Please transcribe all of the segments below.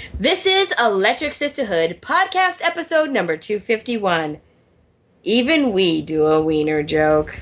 This is Electric Sisterhood, podcast episode number 251. Even we do a wiener joke.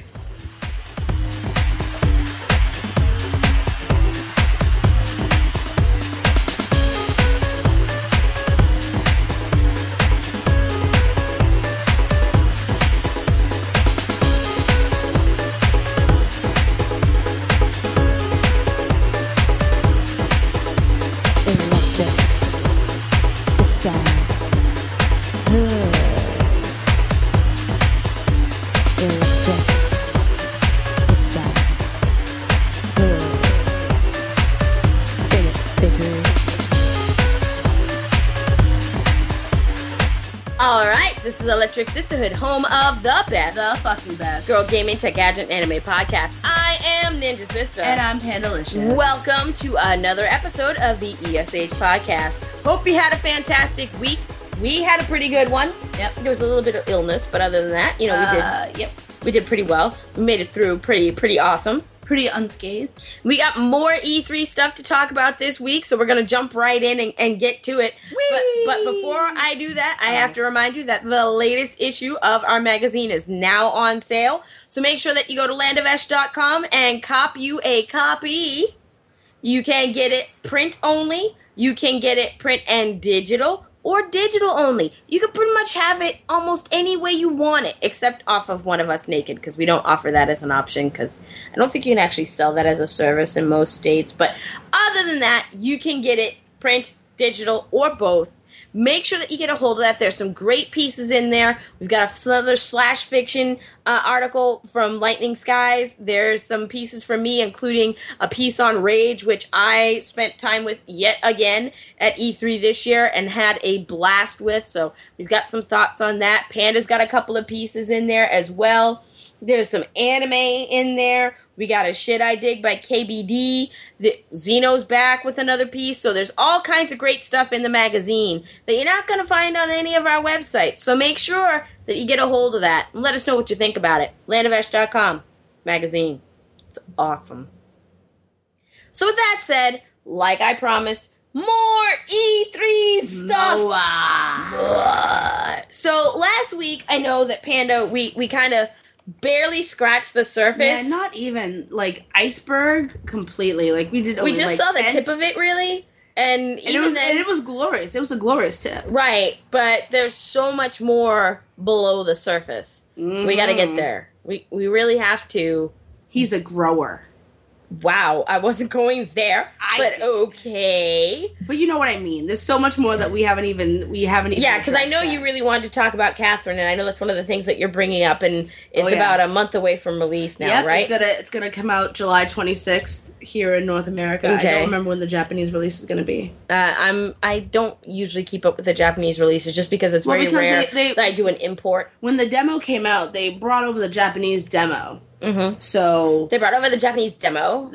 This is Electric Sisterhood, home of the fucking best girl gaming, tech, gadget, and anime podcast. I am Ninja Sister. And I'm Pandalicious. Welcome to another episode of the ESH podcast. Hope you had a fantastic week. We had a pretty good one. Yep. There was a little bit of illness, but other than that, we did. Yep. We did pretty well. We made it through pretty awesome. Pretty unscathed. We got more E3 stuff to talk about this week, so we're going to jump right in and get to it. But before I do that, I have to remind you that the latest issue of our magazine is now on sale. So make sure that you go to landovesh.com and cop you a copy. You can get it print only. You can get it print and digital, or digital only. You can pretty much have it almost any way you want it, except off of One of Us Naked, because we don't offer that as an option, because I don't think you can actually sell that as a service in most states. But other than that, you can get it print, digital, or both. Make sure that you get a hold of that. There's some great pieces in there. We've got another slash fiction article from Lightning Skies. There's some pieces from me, including a piece on Rage, which I spent time with yet again at E3 this year and had a blast with. So we've got some thoughts on that. Panda's got a couple of pieces in there as well. There's some anime in there. We got a Shit I Dig by KBD. Xeno's back with another piece. So there's all kinds of great stuff in the magazine that you're not going to find on any of our websites. So make sure that you get a hold of that. And let us know what you think about it. landovesh.com magazine. It's awesome. So with that said, like I promised, more E3 stuff. So last week, I know that Panda, we kind of barely scratched the surface. Yeah, not even like iceberg completely. Like we did. We just saw the tip of it, really, and it was glorious. It was a glorious tip, right? But there's so much more below the surface. Mm-hmm. We got to get there. We really have to. He's a grower. Wow, I wasn't going there, but okay. But you know what I mean. There's so much more that we haven't even. Yeah, because I know you really wanted to talk about Catherine, and I know that's one of the things that you're bringing up, and it's about a month away from release now, right? It's gonna come out July 26th here in North America. Okay. I don't remember when the Japanese release is gonna be. I don't usually keep up with the Japanese releases just because it's very rare that I do an import. When the demo came out, they brought over the Japanese demo. Mm-hmm. So they brought over the Japanese demo.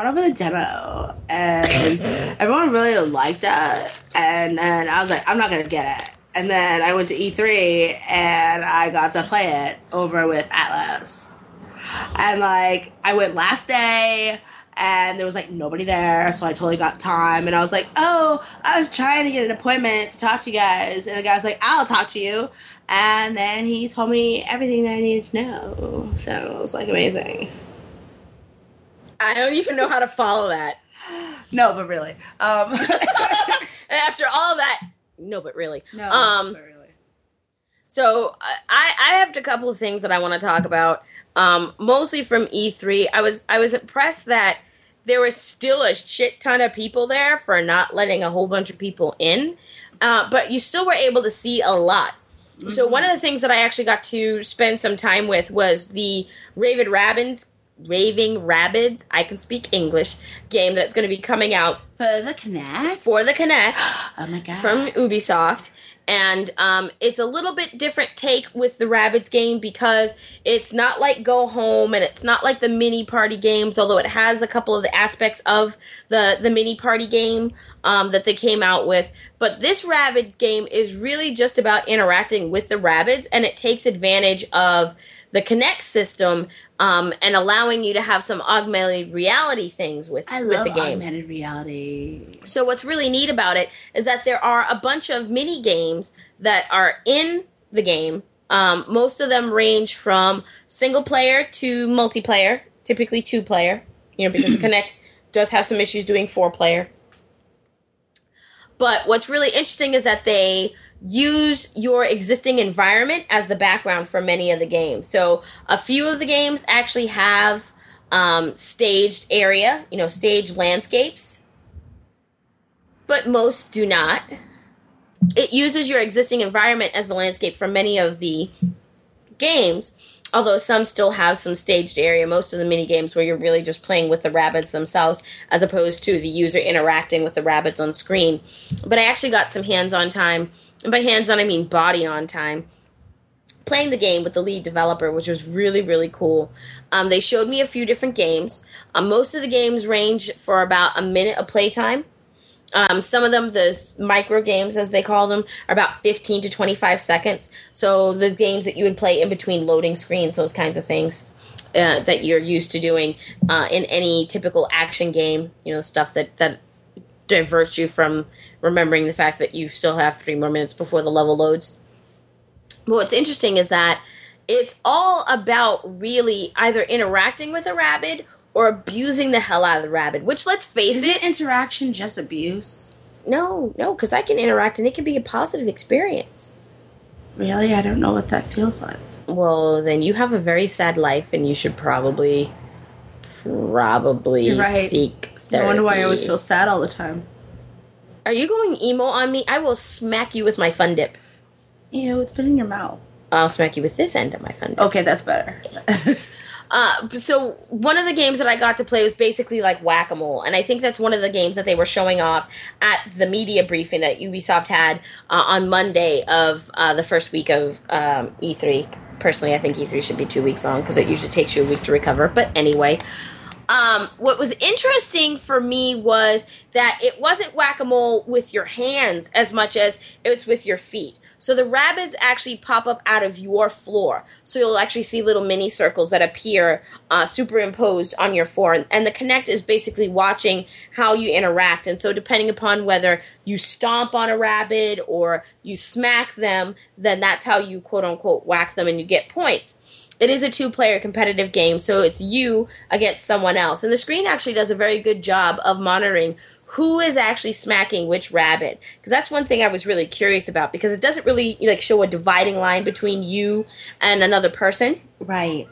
And everyone really liked that. And then I was like, I'm not gonna get it. And then I went to E3 and I got to play it over with Atlas. And like I went last day and there was like nobody there, so I totally got time. And I was like, oh, I was trying to get an appointment to talk to you guys. And the guy's like, I'll talk to you. And then he told me everything that I needed to know. So it was like amazing. I don't even know how to follow that. No, but really. After all that, no, but really. No, but really. So I have a couple of things that I want to talk about. Mostly from E3. I was impressed that there was still a shit ton of people there for not letting a whole bunch of people in. But you still were able to see a lot. Mm-hmm. So one of the things that I actually got to spend some time with was the Raving Rabbids, I can speak English, game that's going to be coming out for the Kinect. Oh my god. From Ubisoft. And it's a little bit different take with the Rabbids game because it's not like Go Home and it's not like the mini party games, although it has a couple of the aspects of the mini party game. that they came out with. But this Rabbids game is really just about interacting with the Rabbids, and it takes advantage of the Kinect system and allowing you to have some augmented reality things with the game. Augmented reality. So what's really neat about it is that there are a bunch of mini games that are in the game. Most of them range from single player to multiplayer, typically 2-player, because the Kinect does have some issues doing 4-player. But what's really interesting is that they use your existing environment as the background for many of the games. So a few of the games actually have staged area, staged landscapes, but most do not. It uses your existing environment as the landscape for many of the games, although some still have some staged area. Most of the mini games where you're really just playing with the Rabbids themselves as opposed to the user interacting with the Rabbids on screen. But I actually got some hands-on time, and by hands-on I mean body-on time, playing the game with the lead developer, which was really, really cool. They showed me a few different games. Most of the games range for about a minute of playtime. Some of them, the micro games as they call them, are about 15 to 25 seconds. So the games that you would play in between loading screens, those kinds of things that you're used to doing in any typical action game, stuff that diverts you from remembering the fact that you still have 3 more minutes before the level loads. But what's interesting is that it's all about really either interacting with a Rabbid or abusing the hell out of the Rabbid, which, let's face it... Isn't interaction just abuse? No, because I can interact and it can be a positive experience. Really? I don't know what that feels like. Well, then you have a very sad life and you should probably You're right. seek therapy. No wonder why I always feel sad all the time. Are you going emo on me? I will smack you with my Fun Dip. Ew, it's been in your mouth. I'll smack you with this end of my Fun Dip. Okay, that's better. So one of the games that I got to play was basically like Whack-A-Mole, and I think that's one of the games that they were showing off at the media briefing that Ubisoft had on Monday of the first week of E3. Personally, I think E3 should be 2 weeks long because it usually takes you a week to recover. But anyway, what was interesting for me was that it wasn't Whack-A-Mole with your hands as much as it's with your feet. So the Rabbids actually pop up out of your floor. So you'll actually see little mini circles that appear superimposed on your floor. And the Kinect is basically watching how you interact. And so depending upon whether you stomp on a Rabbid or you smack them, then that's how you quote-unquote whack them and you get points. It is a 2-player competitive game, so it's you against someone else. And the screen actually does a very good job of monitoring who is actually smacking which Rabbid. Because that's one thing I was really curious about, because it doesn't really show a dividing line between you and another person. Right.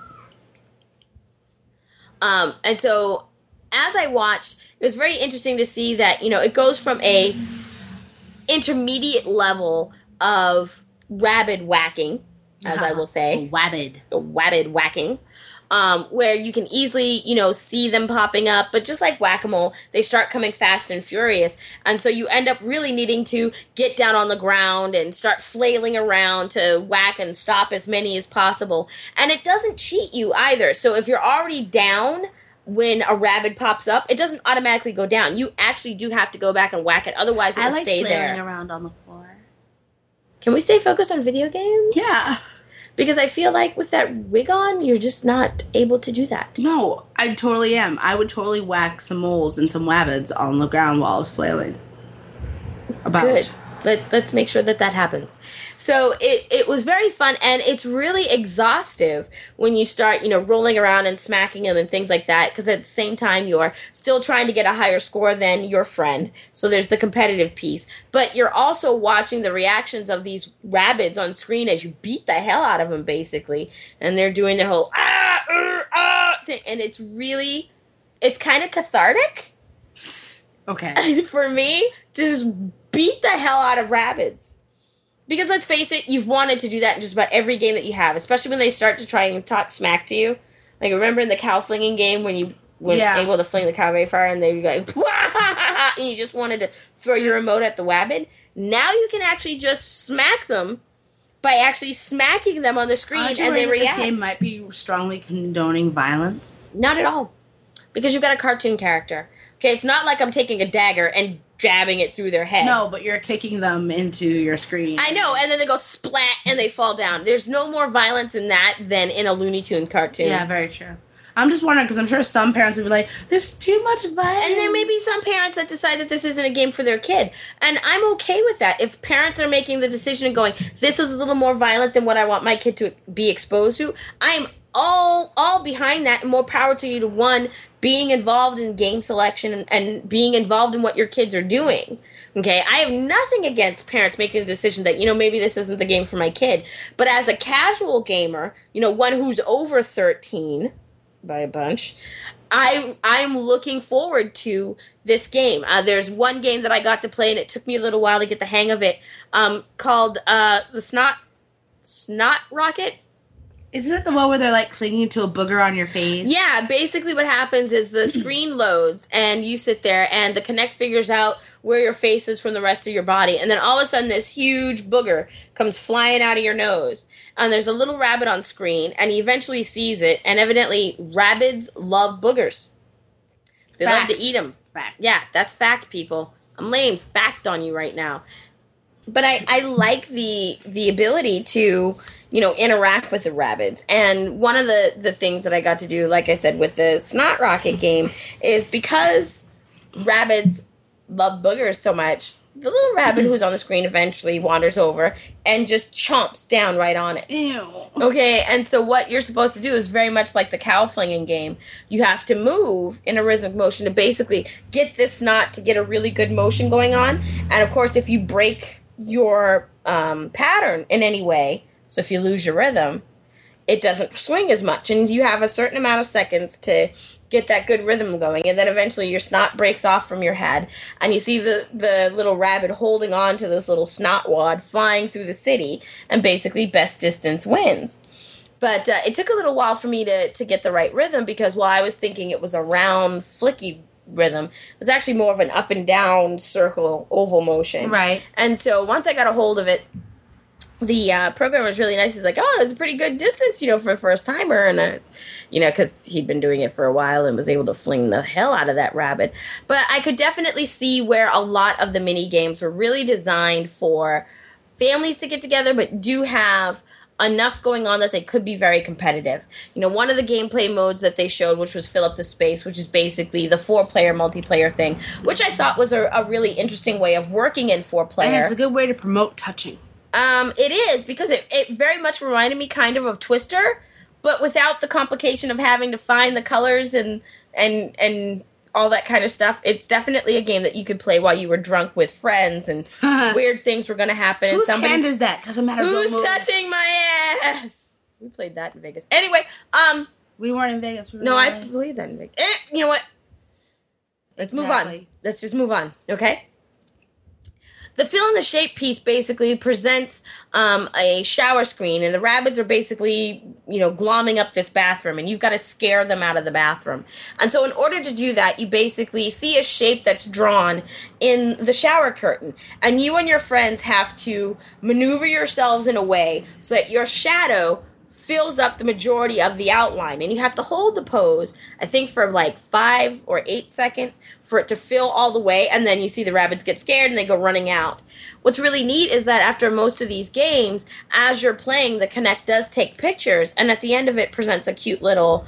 And so as I watched, it was very interesting to see that, it goes from a intermediate level of Rabbid whacking, as I will say. Rabbid whacking. Where you can easily, see them popping up. But just like Whack-A-Mole, they start coming fast and furious. And so you end up really needing to get down on the ground and start flailing around to whack and stop as many as possible. And it doesn't cheat you either. So if you're already down when a Rabbid pops up, it doesn't automatically go down. You actually do have to go back and whack it. Otherwise, it'll stay there. I like flailing around on the floor. Can we stay focused on video games? Yeah. Because I feel like with that wig on, you're just not able to do that. No, I totally am. I would totally whack some moles and some Rabbids on the ground while I was flailing. Good. Let's make sure that happens. So it was very fun, and it's really exhaustive when you start, rolling around and smacking them and things like that, because at the same time you're still trying to get a higher score than your friend. So there's the competitive piece. But you're also watching the reactions of these Rabbids on screen as you beat the hell out of them, basically. And they're doing their whole thing, and it's kind of cathartic. Okay. For me, to just beat the hell out of Rabbids. Because let's face it, you've wanted to do that in just about every game that you have, especially when they start to try and talk smack to you. Like, remember in the cow flinging game when you were able to fling the cow very far and they were going, and you just wanted to throw your remote at the Rabbid? Now you can actually just smack them by actually smacking them on the screen and they react. This game might be strongly condoning violence? Not at all. Because you've got a cartoon character. Okay, it's not like I'm taking a dagger and jabbing it through their head. No, but you're kicking them into your screen. I know, and then they go splat and they fall down. There's no more violence in that than in a Looney Tune cartoon. Yeah, very true. I'm just wondering, because I'm sure some parents would be like, there's too much violence. And there may be some parents that decide that this isn't a game for their kid. And I'm okay with that. If parents are making the decision and going, this is a little more violent than what I want my kid to be exposed to, I'm all behind that, and more power to you to, one, being involved in game selection and being involved in what your kids are doing. Okay, I have nothing against parents making the decision that, maybe this isn't the game for my kid. But as a casual gamer, one who's over 13 by a bunch, I'm looking forward to this game. There's one game that I got to play, and it took me a little while to get the hang of it, called the Snot Rocket. Isn't it the one where they're, like, clinging to a booger on your face? Yeah, basically what happens is the screen loads, and you sit there, and the Kinect figures out where your face is from the rest of your body, and then all of a sudden this huge booger comes flying out of your nose, and there's a little rabbit on screen, and he eventually sees it, and evidently rabbits love boogers. They love to eat them. Fact. Yeah, that's fact, people. I'm laying fact on you right now. But I like the ability to, interact with the rabbits. And one of the things that I got to do, like I said, with the Snot Rocket game, is because rabbits love boogers so much, the little rabbit who's on the screen eventually wanders over and just chomps down right on it. Ew. Okay, and so what you're supposed to do is very much like the cow flinging game. You have to move in a rhythmic motion to basically get this snot to get a really good motion going on. And of course, if you break your pattern in any way, so if you lose your rhythm, it doesn't swing as much, and you have a certain amount of seconds to get that good rhythm going, and then eventually your snot breaks off from your head, and you see the little rabbit holding on to this little snot wad flying through the city, and basically best distance wins. But it took a little while for me to get the right rhythm, because while I was thinking it was a round, flicky rhythm, it was actually more of an up and down circle oval motion. Right. And so once I got a hold of it, the programmer was really nice. He's like, oh, it's a pretty good distance, for a first timer. And it's, because he'd been doing it for a while and was able to fling the hell out of that rabbit. But I could definitely see where a lot of the mini games were really designed for families to get together, but do have enough going on that they could be very competitive. One of the gameplay modes that they showed, which was Fill Up the Space, which is basically the 4-player multiplayer thing, which I thought was a really interesting way of working in 4-player. And it's a good way to promote touching. It is, because it very much reminded me kind of Twister, but without the complication of having to find the colors and all that kind of stuff. It's definitely a game that you could play while you were drunk with friends, and weird things were going to happen. Whose and hand is that? Doesn't matter. Who's touching my ass? We played that in Vegas. Anyway, we weren't in Vegas. We were no, in I believe that in Vegas. You know what? Let's move on. Let's just move on, okay? The Fill in the Shape piece basically presents a shower screen, and the rabbits are basically, glomming up this bathroom, and you've got to scare them out of the bathroom. And so in order to do that, you basically see a shape that's drawn in the shower curtain, and you and your friends have to maneuver yourselves in a way so that your shadow fills up the majority of the outline, and you have to hold the pose, I think, for like 5 or 8 seconds for it to fill all the way, and then you see the rabbits get scared and they go running out. What's really neat is that after most of these games, as you're playing, the Kinect does take pictures, and at the end of it presents a cute little,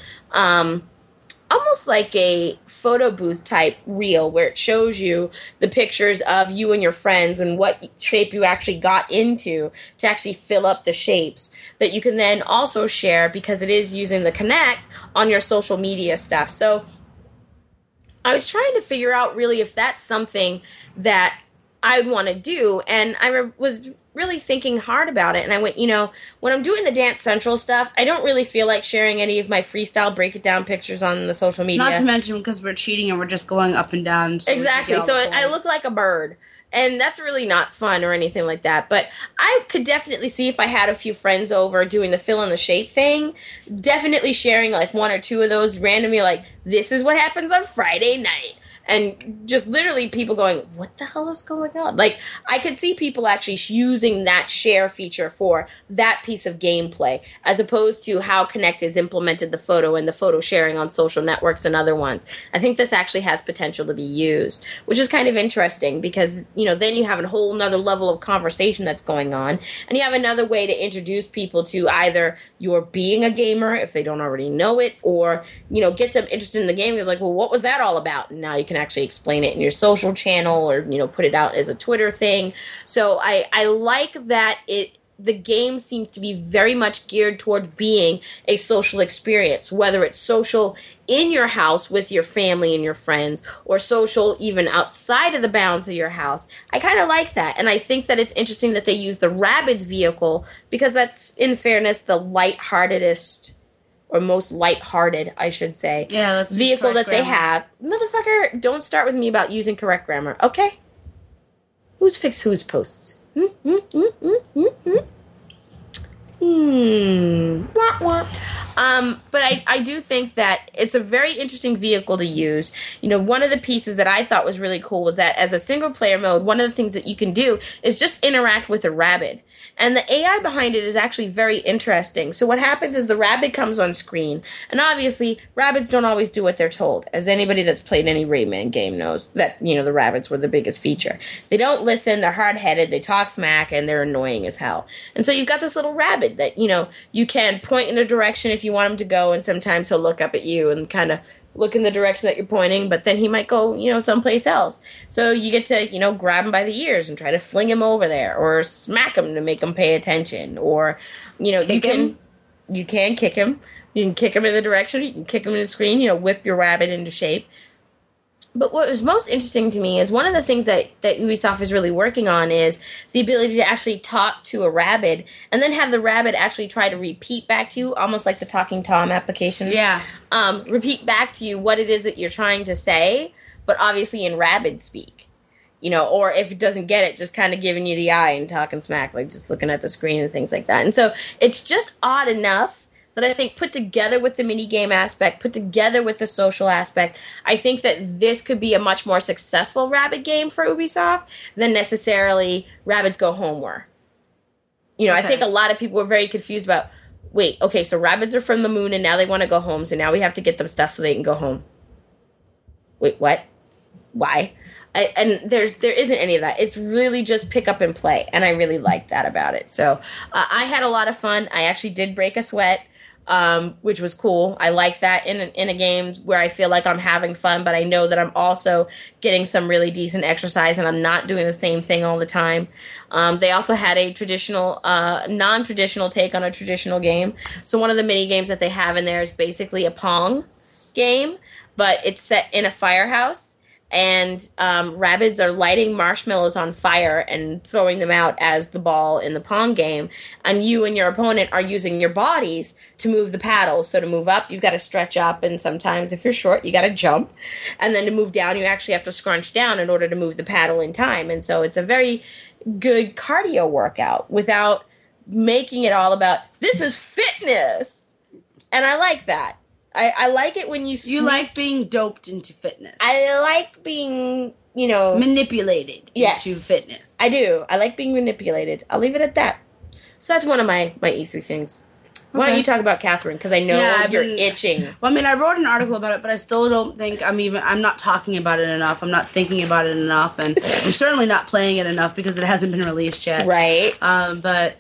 almost like a photo booth type reel, where it shows you the pictures of you and your friends and what shape you actually got into to actually fill up the shapes, that you can then also share, because it is using the Kinect, on your social media stuff. So I was trying to figure out really if that's something that I'd want to do, and I was really thinking hard about it, and I went, when I'm doing the Dance Central stuff, I don't really feel like sharing any of my freestyle break-it-down pictures on the social media. Not to mention because we're cheating and we're just going up and down. So exactly, so I look like a bird, and that's really not fun or anything like that, but I could definitely see, if I had a few friends over doing the Fill in the Shape thing, definitely sharing like 1 or 2 of those randomly, like, this is what happens on Friday night. and just literally people going, what the hell is going on? Like, I could see people actually using that share feature for that piece of gameplay, as opposed to how Connect has implemented the photo and the photo sharing on social networks and other ones. I think this actually has potential to be used, which is kind of interesting because, you know, then you have a whole nother level of conversation that's going on, and you have another way to introduce people to either your being a gamer, if they don't already know it, or, you know, get them interested in the game. You're like, well, what was that all about? And now you can actually explain it in your social channel, or, you know, put it out as a Twitter thing. So I like that the game seems to be very much geared toward being a social experience, whether it's social in your house with your family and your friends, or social even outside of the bounds of your house. I kind of like that. And I think that it's interesting that they use the Rabbids vehicle, because that's, in fairness, the lightheartedest, or most lighthearted, I should say, vehicle that they have. Motherfucker, don't start with me about using correct grammar, okay? Who's fixed whose posts? Wah, wah. But I do think that it's a very interesting vehicle to use. You know, one of the pieces that I thought was really cool was that as a single player mode, one of the things that you can do is just interact with a Rabbid. And the AI behind it is actually very interesting. So what happens is the Rabbid comes on screen, and obviously Rabbids don't always do what they're told. As anybody that's played any Rayman game knows, that, you know, the Rabbids were the biggest feature. They don't listen, they're hard-headed, they talk smack, and they're annoying as hell. And so you've got this little Rabbid that, you know, you can point in a direction if you want him to go, and sometimes he'll look up at you and kind of look in the direction that you're pointing, but then he might go, you know, someplace else. So you get to, you know, grab him by the ears and try to fling him over there, or smack him to make him pay attention, or, you know, you can kick him. You can kick him in the direction, you can kick him in the screen, you know, whip your Rabbid into shape. But what was most interesting to me is one of the things that Ubisoft is really working on is the ability to actually talk to a Rabbid, and then have the Rabbid actually try to repeat back to you, almost like the Talking Tom application. Yeah. Repeat back to you what it is that you're trying to say, but obviously in Rabbid speak. You know, or if it doesn't get it, just kind of giving you the eye and talking smack, like just looking at the screen and things like that. And so it's just odd enough that I think, put together with the minigame aspect, put together with the social aspect, I think that this could be a much more successful Rabbid game for Ubisoft than necessarily Rabbids Go Home were. You know, okay. I think a lot of people were very confused about, wait, okay, so Rabbids are from the moon and now they want to go home, so now we have to get them stuff so they can go home. Wait, what? Why? And there isn't any of that. It's really just pick up and play, and I really like that about it. So I had a lot of fun. I actually did break a sweat, which was cool. I like that in a game where I feel like I'm having fun, but I know that I'm also getting some really decent exercise, and I'm not doing the same thing all the time. They also had a traditional, non-traditional take on a traditional game. So one of the mini games that they have in there is basically a Pong game, but it's set in a firehouse. And Rabbids are lighting marshmallows on fire and throwing them out as the ball in the Pong game. And you and your opponent are using your bodies to move the paddles. So to move up, you've got to stretch up. And sometimes if you're short, you got to jump. And then to move down, you actually have to scrunch down in order to move the paddle in time. And so it's a very good cardio workout without making it all about, this is fitness. And I like that. I like it when you like being doped into fitness. I like being, you know... manipulated into fitness. I do. I like being manipulated. I'll leave it at that. So that's one of my E3 things. Why don't you talk about Catherine? Because I know you're itching. Well, I mean, I wrote an article about it, but I still don't think I'm not talking about it enough. I'm not thinking about it enough, and I'm certainly not playing it enough because it hasn't been released yet. Right. But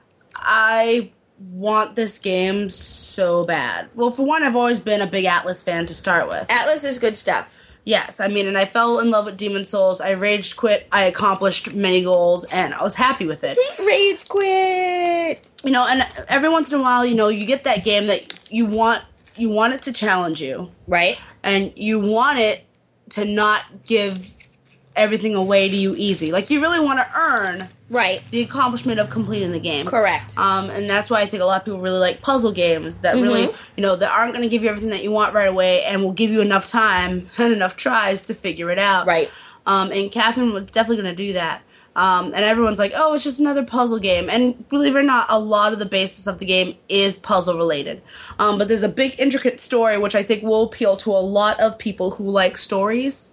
I want this game so bad. Well, for one, I've always been a big Atlas fan to start with. Atlas is good stuff. Yes, I mean, and I fell in love with Demon's Souls. I rage quit. I accomplished many goals, and I was happy with it. Rage quit! You know, and every once in a while, you know, you get that game that you want it to challenge you. Right. And you want it to not give everything away to you easy. Like, you really want to earn... right. the accomplishment of completing the game. Correct. And that's why I think a lot of people really like puzzle games that really, you know, that aren't going to give you everything that you want right away and will give you enough time and enough tries to figure it out. Right. And Catherine was definitely going to do that. And everyone's like, oh, it's just another puzzle game. And believe it or not, a lot of the basis of the game is puzzle related. But there's a big intricate story which I think will appeal to a lot of people who like stories.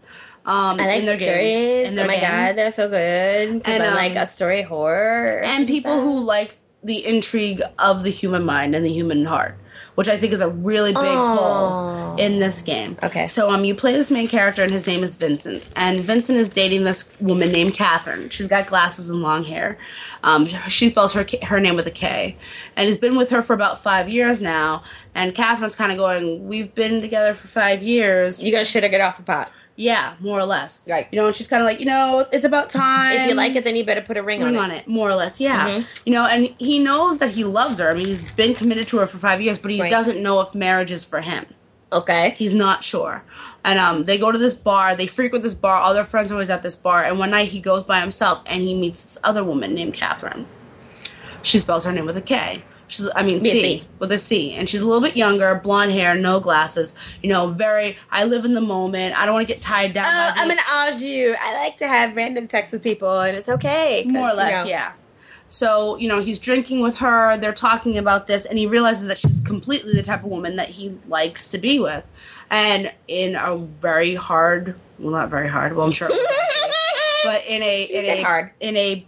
I like in their stories. games. In their oh my god, games. they're so good. Because And, I like a story horror. And people who like the intrigue of the human mind and the human heart, which I think is a really big pull in this game. Okay. So you play this main character, and his name is Vincent. And Vincent is dating this woman named Catherine. She's got glasses and long hair. She spells her name with a K. And he's been with her for about 5 years now. And Catherine's kind of going, we've been together for 5 years. You gotta shit or get off the pot. Yeah, more or less. Right. And she's kind of like, it's about time. If you like it, then you better put a ring on it. More or less, yeah. Mm-hmm. And he knows that he loves her. I mean, he's been committed to her for 5 years, but he Right. doesn't know if marriage is for him. Okay. He's not sure. And they go to this bar. They frequent this bar. All their friends are always at this bar. And one night he goes by himself, and he meets this other woman named Catherine. She spells her name with a K. C, with a C. And she's a little bit younger, blonde hair, no glasses. I live in the moment. I don't want to get tied down by I'm an ingenue. I like to have random sex with people, and it's okay. More or less, yeah. So, he's drinking with her. They're talking about this, and he realizes that she's completely the type of woman that he likes to be with. And in a very hard, well, not very hard, well, I'm sure it was actually, but in a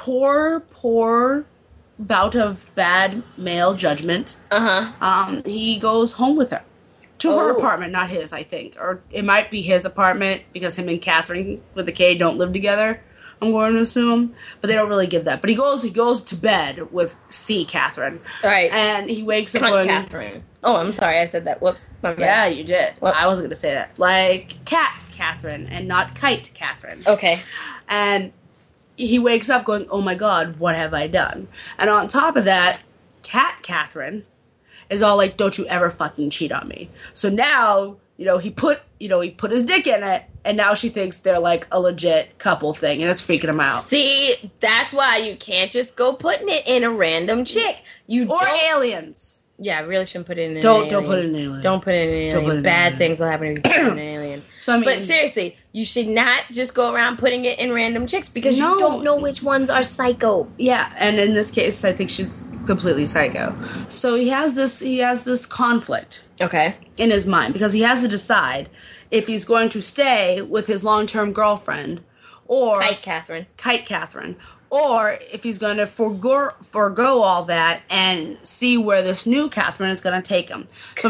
poor bout of bad male judgment, he goes home with her to her apartment, not his, I think, or it might be his apartment because him and Catherine with a K don't live together, I'm going to assume, but they don't really give that. But he goes to bed with C, Catherine, right? And he wakes up going, Catherine. Oh, I'm sorry, I said that. Whoops. Yeah, you did. Whoops. I wasn't going to say that. Like cat Catherine and not kite Catherine. Okay. And he wakes up going, oh my god, what have I done? And on top of that, cat Catherine is all like, don't you ever fucking cheat on me. So now, he put his dick in it, and now she thinks they're like a legit couple thing, and it's freaking him out. See, that's why you can't just go putting it in a random chick. Or aliens. Yeah, I really shouldn't put it in an alien. Don't put it in an alien. Don't put it in an alien. Bad things will happen if you put it in an alien. So but seriously, you should not just go around putting it in random chicks because you don't know which ones are psycho. Yeah, and in this case, I think she's completely psycho. So he has this conflict. Okay. In his mind, because he has to decide if he's going to stay with his long-term girlfriend or Kite Catherine, or if he's going to forgo all that and see where this new Catherine is going to take him. So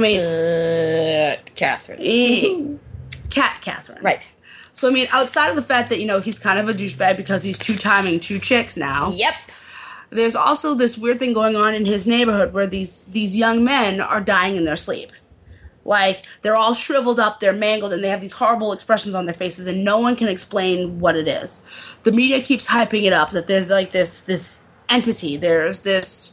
Catherine. Cat Catherine. Right. So outside of the fact that he's kind of a douchebag because he's two-timing two chicks now. Yep. There's also this weird thing going on in his neighborhood where these young men are dying in their sleep. Like, they're all shriveled up, they're mangled, and they have these horrible expressions on their faces, and no one can explain what it is. The media keeps hyping it up, that there's, like, this entity, there's this,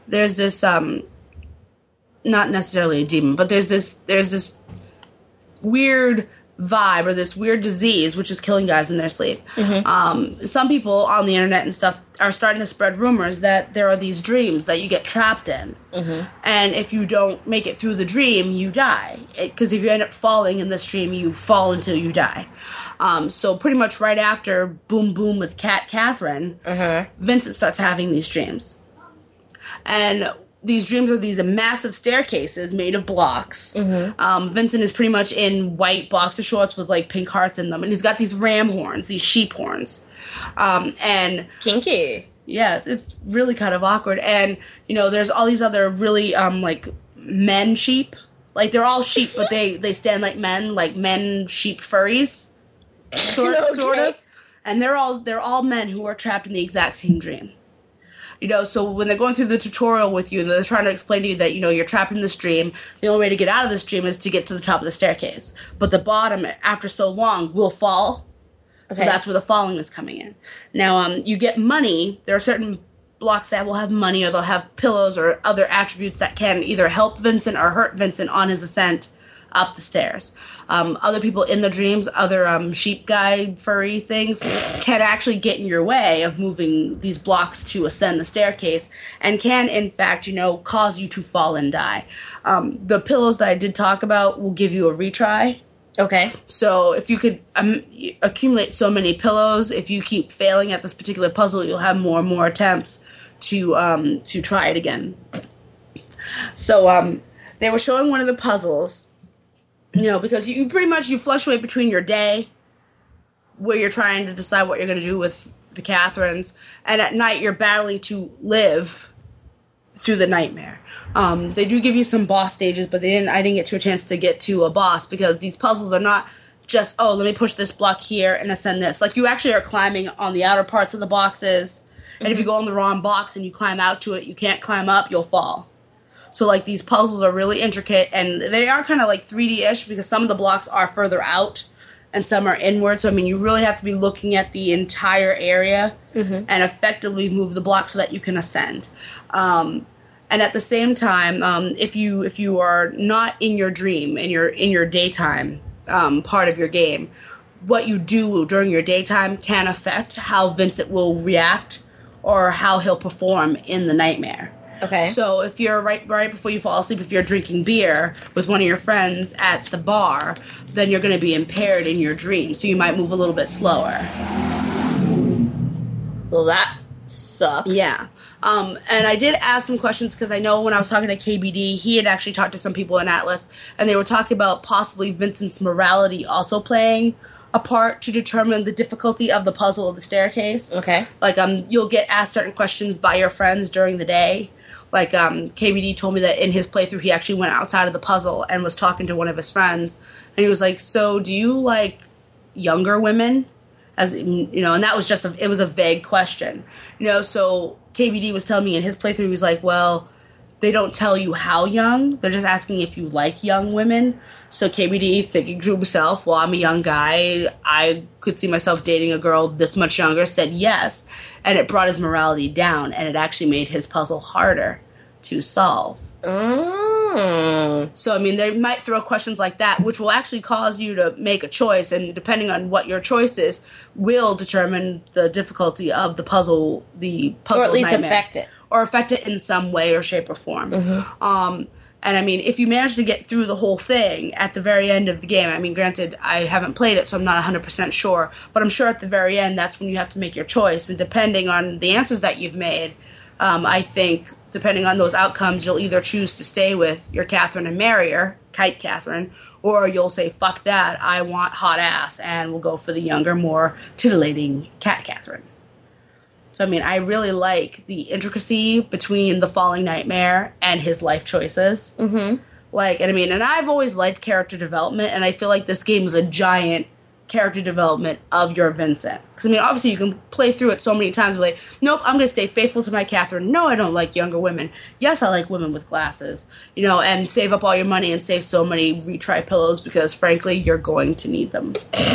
not necessarily a demon, but there's this weird vibe, or this weird disease, which is killing guys in their sleep. Mm-hmm. Some people on the internet and stuff are starting to spread rumors that there are these dreams that you get trapped in. Mm-hmm. And if you don't make it through the dream, you die. Because if you end up falling in this dream, you fall until you die. So pretty much right after Boom Boom with Cat Catherine, Vincent starts having these dreams. And these dreams are these massive staircases made of blocks. Mm-hmm. Vincent is pretty much in white boxer shorts with like pink hearts in them, and he's got these ram horns, these sheep horns. And kinky. Yeah, it's really kind of awkward. And there's all these other really like men sheep. Like they're all sheep, but they stand like men sheep furries, sort of. And they're all men who are trapped in the exact same dream. So when they're going through the tutorial with you, they're trying to explain to you that, you're trapped in this dream. The only way to get out of this dream is to get to the top of the staircase. But the bottom, after so long, will fall. Okay. So that's where the falling is coming in. Now, you get money. There are certain blocks that will have money, or they'll have pillows or other attributes that can either help Vincent or hurt Vincent on his ascent up the stairs. Other people in the dreams, other sheep guy furry things, can actually get in your way of moving these blocks to ascend the staircase, and can, in fact, cause you to fall and die. The pillows that I did talk about will give you a retry. Okay. So if you could accumulate so many pillows, if you keep failing at this particular puzzle, you'll have more and more attempts to try it again. So they were showing one of the puzzles. Because you pretty much fluctuate between your day where you're trying to decide what you're going to do with the Catherines, and at night you're battling to live through the nightmare. They do give you some boss stages, but I didn't get a chance to get to a boss because these puzzles are not just, oh, let me push this block here and ascend this. Like, you actually are climbing on the outer parts of the boxes, and if you go on the wrong box and you climb out to it, you can't climb up, you'll fall. So, like, these puzzles are really intricate, and they are kind of, like, 3D-ish because some of the blocks are further out and some are inward. So, I mean, you really have to be looking at the entire area and effectively move the block so that you can ascend. And at the same time, if you are not in your dream, in your daytime part of your game, what you do during your daytime can affect how Vincent will react or how he'll perform in the nightmare. Okay. So if you're right before you fall asleep, if you're drinking beer with one of your friends at the bar, then you're going to be impaired in your dream. So you might move a little bit slower. Well, that sucks. Yeah. And I did ask some questions because I know when I was talking to KBD, he had actually talked to some people in Atlas, and they were talking about possibly Vincent's morality also playing a part to determine the difficulty of the puzzle of the staircase. Okay. Like, you'll get asked certain questions by your friends during the day. Like, KBD told me that in his playthrough, he actually went outside of the puzzle and was talking to one of his friends, and he was like, so do you like younger women? As you know, and that was just it was a vague question, you know. So KBD was telling me in his playthrough, he was like, well, they don't tell you how young, they're just asking if you like young women. So KBD, thinking to himself, well, I'm a young guy, I could see myself dating a girl this much younger, said yes, and it brought his morality down, and it actually made his puzzle harder to solve. So, I mean, they might throw questions like that, which will actually cause you to make a choice, and depending on what your choice is, will determine the difficulty of the puzzle or at least nightmare. affect it. Or affect it in some way or shape or form. And, I mean, if you manage to get through the whole thing at the very end of the game, I mean, granted, I haven't played it, so I'm not 100% sure, but I'm sure at the very end, that's when you have to make your choice, and depending on the answers that you've made, I think, depending on those outcomes, you'll either choose to stay with your Catherine and marry her, Kite Catherine, or you'll say, fuck that, I want hot ass, and we'll go for the younger, more titillating Cat Catherine. So, I mean, I really like the intricacy between the Falling Nightmare and his life choices. Like, and I mean, and I've always liked character development, and I feel like this game is a giant character development of your Vincent. Because, I mean, obviously you can play through it so many times, like, nope, I'm going to stay faithful to my Catherine. No, I don't like younger women. Yes, I like women with glasses. You know, and save up all your money and save so many retry pillows because, frankly, you're going to need them.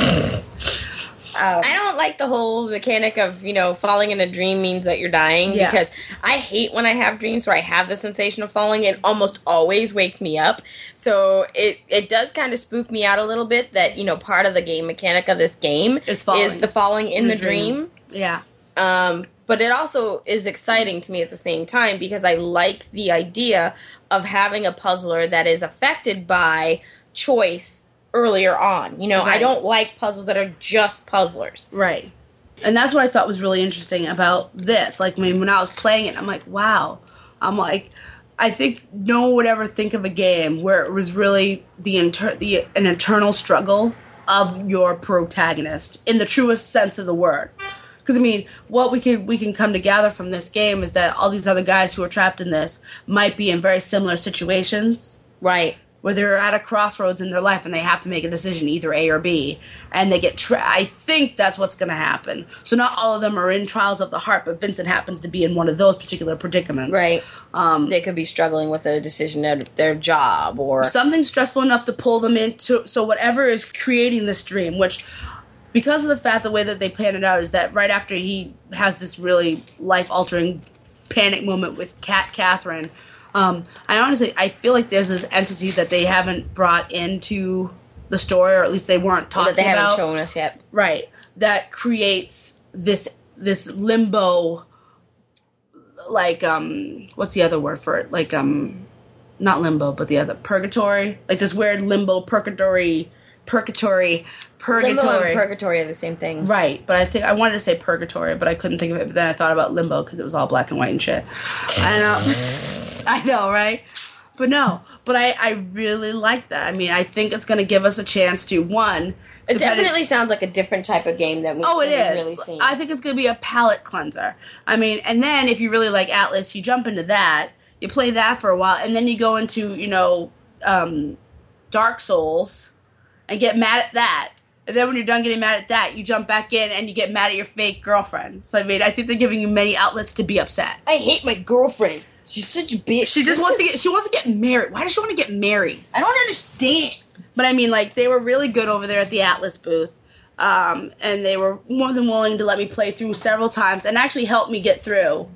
I don't like the whole mechanic of, you know, falling in a dream means that you're dying, because I hate when I have dreams where I have the sensation of falling. It almost always wakes me up. So it does kind of spook me out a little bit that, you know, part of the game mechanic of this game is the falling in the dream. Yeah. But it also is exciting to me at the same time because I like the idea of having a puzzler that is affected by choice earlier on. You know, I don't like puzzles that are just puzzlers. Right. And that's what I thought was really interesting about this. Like, I mean, when I was playing it, I'm like, wow. I'm like, I think no one would ever think of a game where it was really an internal struggle of your protagonist in the truest sense of the word. Because, I mean, what we can come to gather from this game is that all these other guys who are trapped in this might be in very similar situations. Right. Where they're at a crossroads in their life and they have to make a decision, either A or B, and they get I think that's what's going to happen. So not all of them are in trials of the heart, but Vincent happens to be in one of those particular predicaments. Right. They could be struggling with a decision at their job or something stressful enough to pull them into. So whatever is creating this dream, which, because of the fact the way that they plan it out is that right after he has this really life-altering panic moment with Catherine, I feel like there's this entity that they haven't brought into the story, or at least they weren't talking about. That they haven't shown us yet. Right. That creates this limbo, like, what's the other word for it? Like, not limbo, but the other, purgatory? Like this weird limbo, purgatory. Limbo and purgatory are the same thing. Right, but I think I wanted to say purgatory, but I couldn't think of it. But then I thought about limbo because it was all black and white and shit. I know, I know, right? But no, but I really like that. I mean, I think it's going to give us a chance to, one, It definitely sounds like a different type of game than we've really seen. I think it's going to be a palate cleanser. I mean, and then if you really like Atlas, you jump into that, you play that for a while, and then you go into, Dark Souls and get mad at that. And then when you're done getting mad at that, you jump back in and you get mad at your fake girlfriend. So, I mean, I think they're giving you many outlets to be upset. I hate my girlfriend. She's such a bitch. She wants to get married. Why does she want to get married? I don't understand. But I mean, like, they were really good over there at the Atlas booth. And they were more than willing to let me play through several times and actually help me get through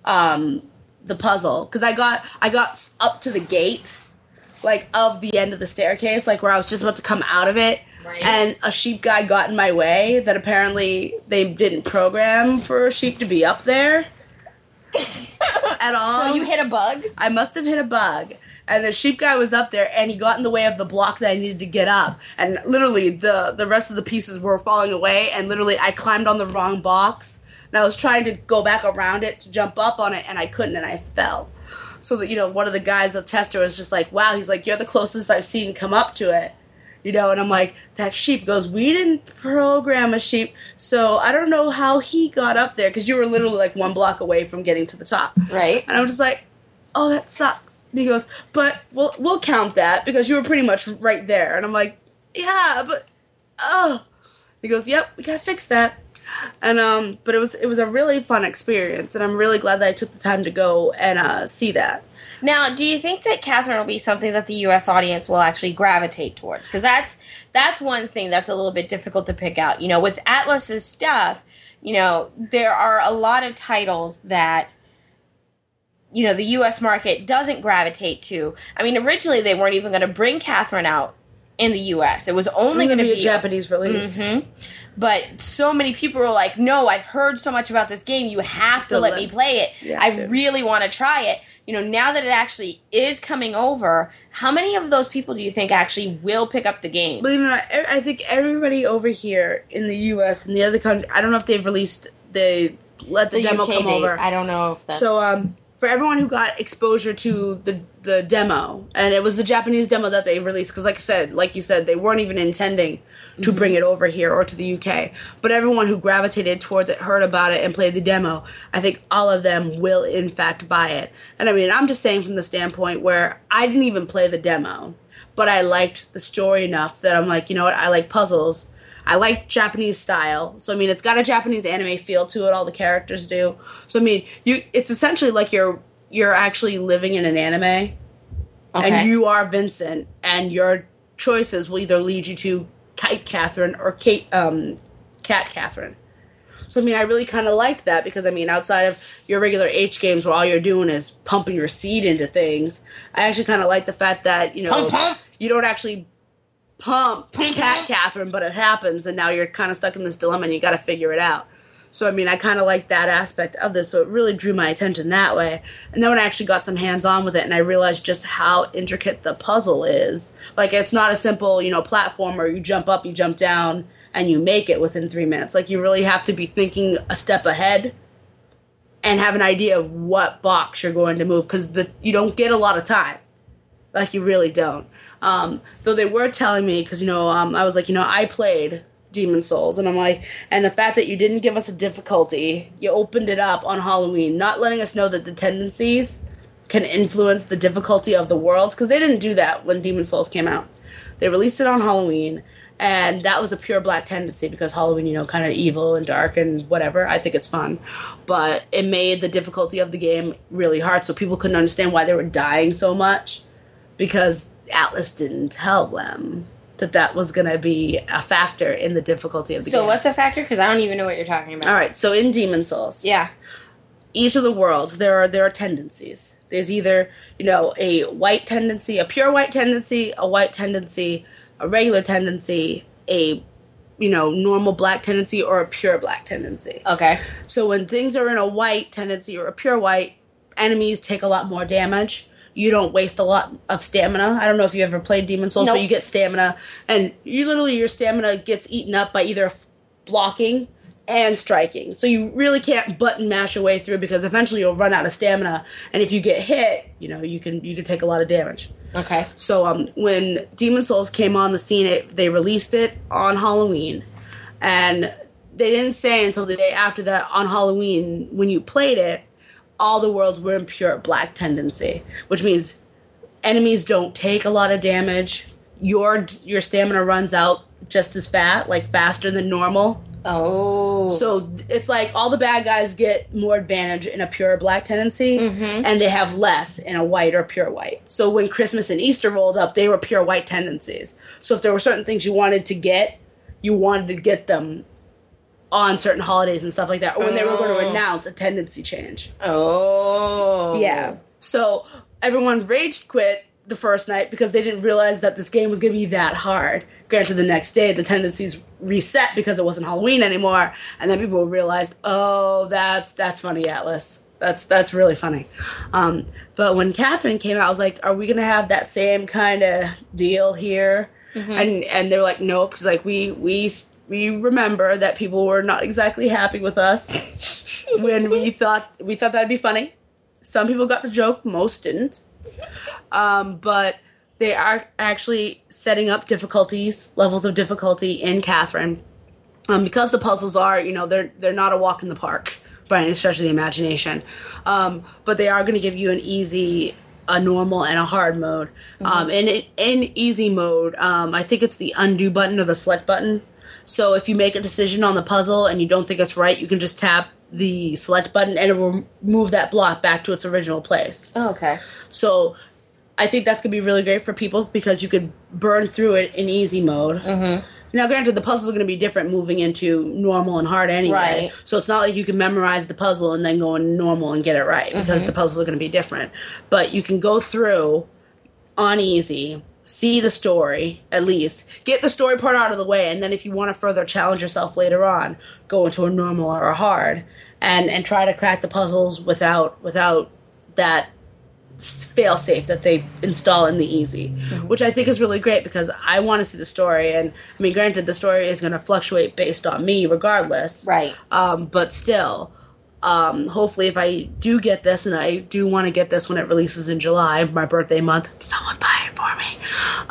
the puzzle. Because I got up to the gate, like, of the end of the staircase, like, where I was just about to come out of it. Right. And a sheep guy got in my way that apparently they didn't program for a sheep to be up there at all. So you hit a bug? I must have hit a bug. And the sheep guy was up there, and he got in the way of the block that I needed to get up. And literally, the rest of the pieces were falling away, and literally, I climbed on the wrong box. And I was trying to go back around it to jump up on it, and I couldn't, and I fell. So that, one of the guys, the tester, was just like, wow, he's like, you're the closest I've seen come up to it. And I'm like, that sheep goes, we didn't program a sheep, so I don't know how he got up there, because you were literally like one block away from getting to the top. Right. And I'm just like, oh, that sucks. And he goes, but we'll count that, because you were pretty much right there. And I'm like, yeah, but, oh. He goes, yep, we gotta fix that. And, but it was a really fun experience, and I'm really glad that I took the time to go and see that. Now, do you think that Catherine will be something that the U.S. audience will actually gravitate towards? Because that's one thing that's a little bit difficult to pick out. With Atlas's stuff, there are a lot of titles that, the U.S. market doesn't gravitate to. I mean, originally they weren't even going to bring Catherine out in the U.S. It was only going to be a Japanese release. Mm-hmm. But so many people were like, no, I've heard so much about this game, you have to let me play it. Yeah, I really want to try it. Now that it actually is coming over, how many of those people do you think actually will pick up the game? Believe it or not, I think everybody over here in the U.S. and the other country, I don't know if they let the demo come over. I don't know if that's... So, for everyone who got exposure to the demo, and it was the Japanese demo that they released, because like you said, they weren't even intending to bring it over here or to the UK. But everyone who gravitated towards it, heard about it, and played the demo, I think all of them will, in fact, buy it. And I mean, I'm just saying from the standpoint where I didn't even play the demo, but I liked the story enough that I'm like, you know what, I like puzzles. I like Japanese style. So, I mean, it's got a Japanese anime feel to it, all the characters do. So, I mean, it's essentially like you're actually living in an anime. Okay. And you are Vincent, and your choices will either lead you to Kite Catherine or Cat Catherine. So, I mean, I really kind of liked that because, I mean, outside of your regular H games where all you're doing is pumping your seed into things, I actually kind of like the fact that, you don't actually pump Cat Catherine, but it happens, and now you're kind of stuck in this dilemma, and you got to figure it out. So, I mean, I kind of like that aspect of this, so it really drew my attention that way. And then when I actually got some hands-on with it, and I realized just how intricate the puzzle is. Like, it's not a simple, platformer, you jump up, you jump down, and you make it within 3 minutes. Like, you really have to be thinking a step ahead and have an idea of what box you're going to move, because you don't get a lot of time. Like, you really don't. Though they were telling me, because, I was like, I played Demon Souls, and I'm like, and the fact that you didn't give us a difficulty, you opened it up on Halloween, not letting us know that the tendencies can influence the difficulty of the worlds, because they didn't do that when Demon Souls came out. They released it on Halloween, and that was a pure black tendency, because Halloween, kind of evil and dark and whatever. I think it's fun, but it made the difficulty of the game really hard, so people couldn't understand why they were dying so much, because Atlas didn't tell them that was going to be a factor in the difficulty of the game. So what's a factor? Because I don't even know what you're talking about. All right, so in Demon Souls, yeah, each of the worlds, there are tendencies. There's either, a white tendency, a pure white tendency, a white tendency, a regular tendency, a, normal black tendency, or a pure black tendency. Okay. So when things are in a white tendency or a pure white, enemies take a lot more damage. You don't waste a lot of stamina. I don't know if you ever played Demon Souls, But you get stamina. And your stamina gets eaten up by either blocking and striking. So you really can't button mash your way through, because eventually you'll run out of stamina. And if you get hit, you can take a lot of damage. Okay. So when Demon Souls came on the scene, they released it on Halloween, and they didn't say until the day after that on Halloween when you played it, all the worlds were in pure black tendency, which means enemies don't take a lot of damage. Your stamina runs out just as faster than normal. Oh. So it's like all the bad guys get more advantage in a pure black tendency, and they have less in a white or pure white. So when Christmas and Easter rolled up, they were pure white tendencies. So if there were certain things you wanted to get them on certain holidays and stuff like that, or when they were going to announce a tendency change. Oh. Yeah. So everyone rage quit the first night because they didn't realize that this game was going to be that hard. Granted, the next day, the tendencies reset because it wasn't Halloween anymore, and then people realized, oh, that's funny, Atlas. That's really funny. But when Catherine came out, I was like, are we going to have that same kind of deal here? And they were like, nope, because like we remember that people were not exactly happy with us when we thought that'd be funny. Some people got the joke, most didn't. But they are actually setting up levels of difficulty in Catherine. Because the puzzles are, they're not a walk in the park by any stretch of the imagination. But they are going to give you an easy, a normal, and a hard mode. In easy mode, I think it's the undo button or the select button. So if you make a decision on the puzzle and you don't think it's right, you can just tap the select button and it will move that block back to its original place. Oh, okay. So I think that's going to be really great for people because you could burn through it in easy mode. Now, granted, the puzzles are going to be different moving into normal and hard anyway. Right. So it's not like you can memorize the puzzle and then go in normal and get it right because the puzzles are going to be different. But you can go through on easy, see the story, at least. Get the story part out of the way, and then if you want to further challenge yourself later on, go into a normal or a hard and try to crack the puzzles without that fail-safe that they install in the easy, which I think is really great because I want to see the story. And, I mean, granted, the story is going to fluctuate based on me regardless. Right. But still, hopefully if I do get this, and I do want to get this when it releases in July, my birthday month, someone buy it for me.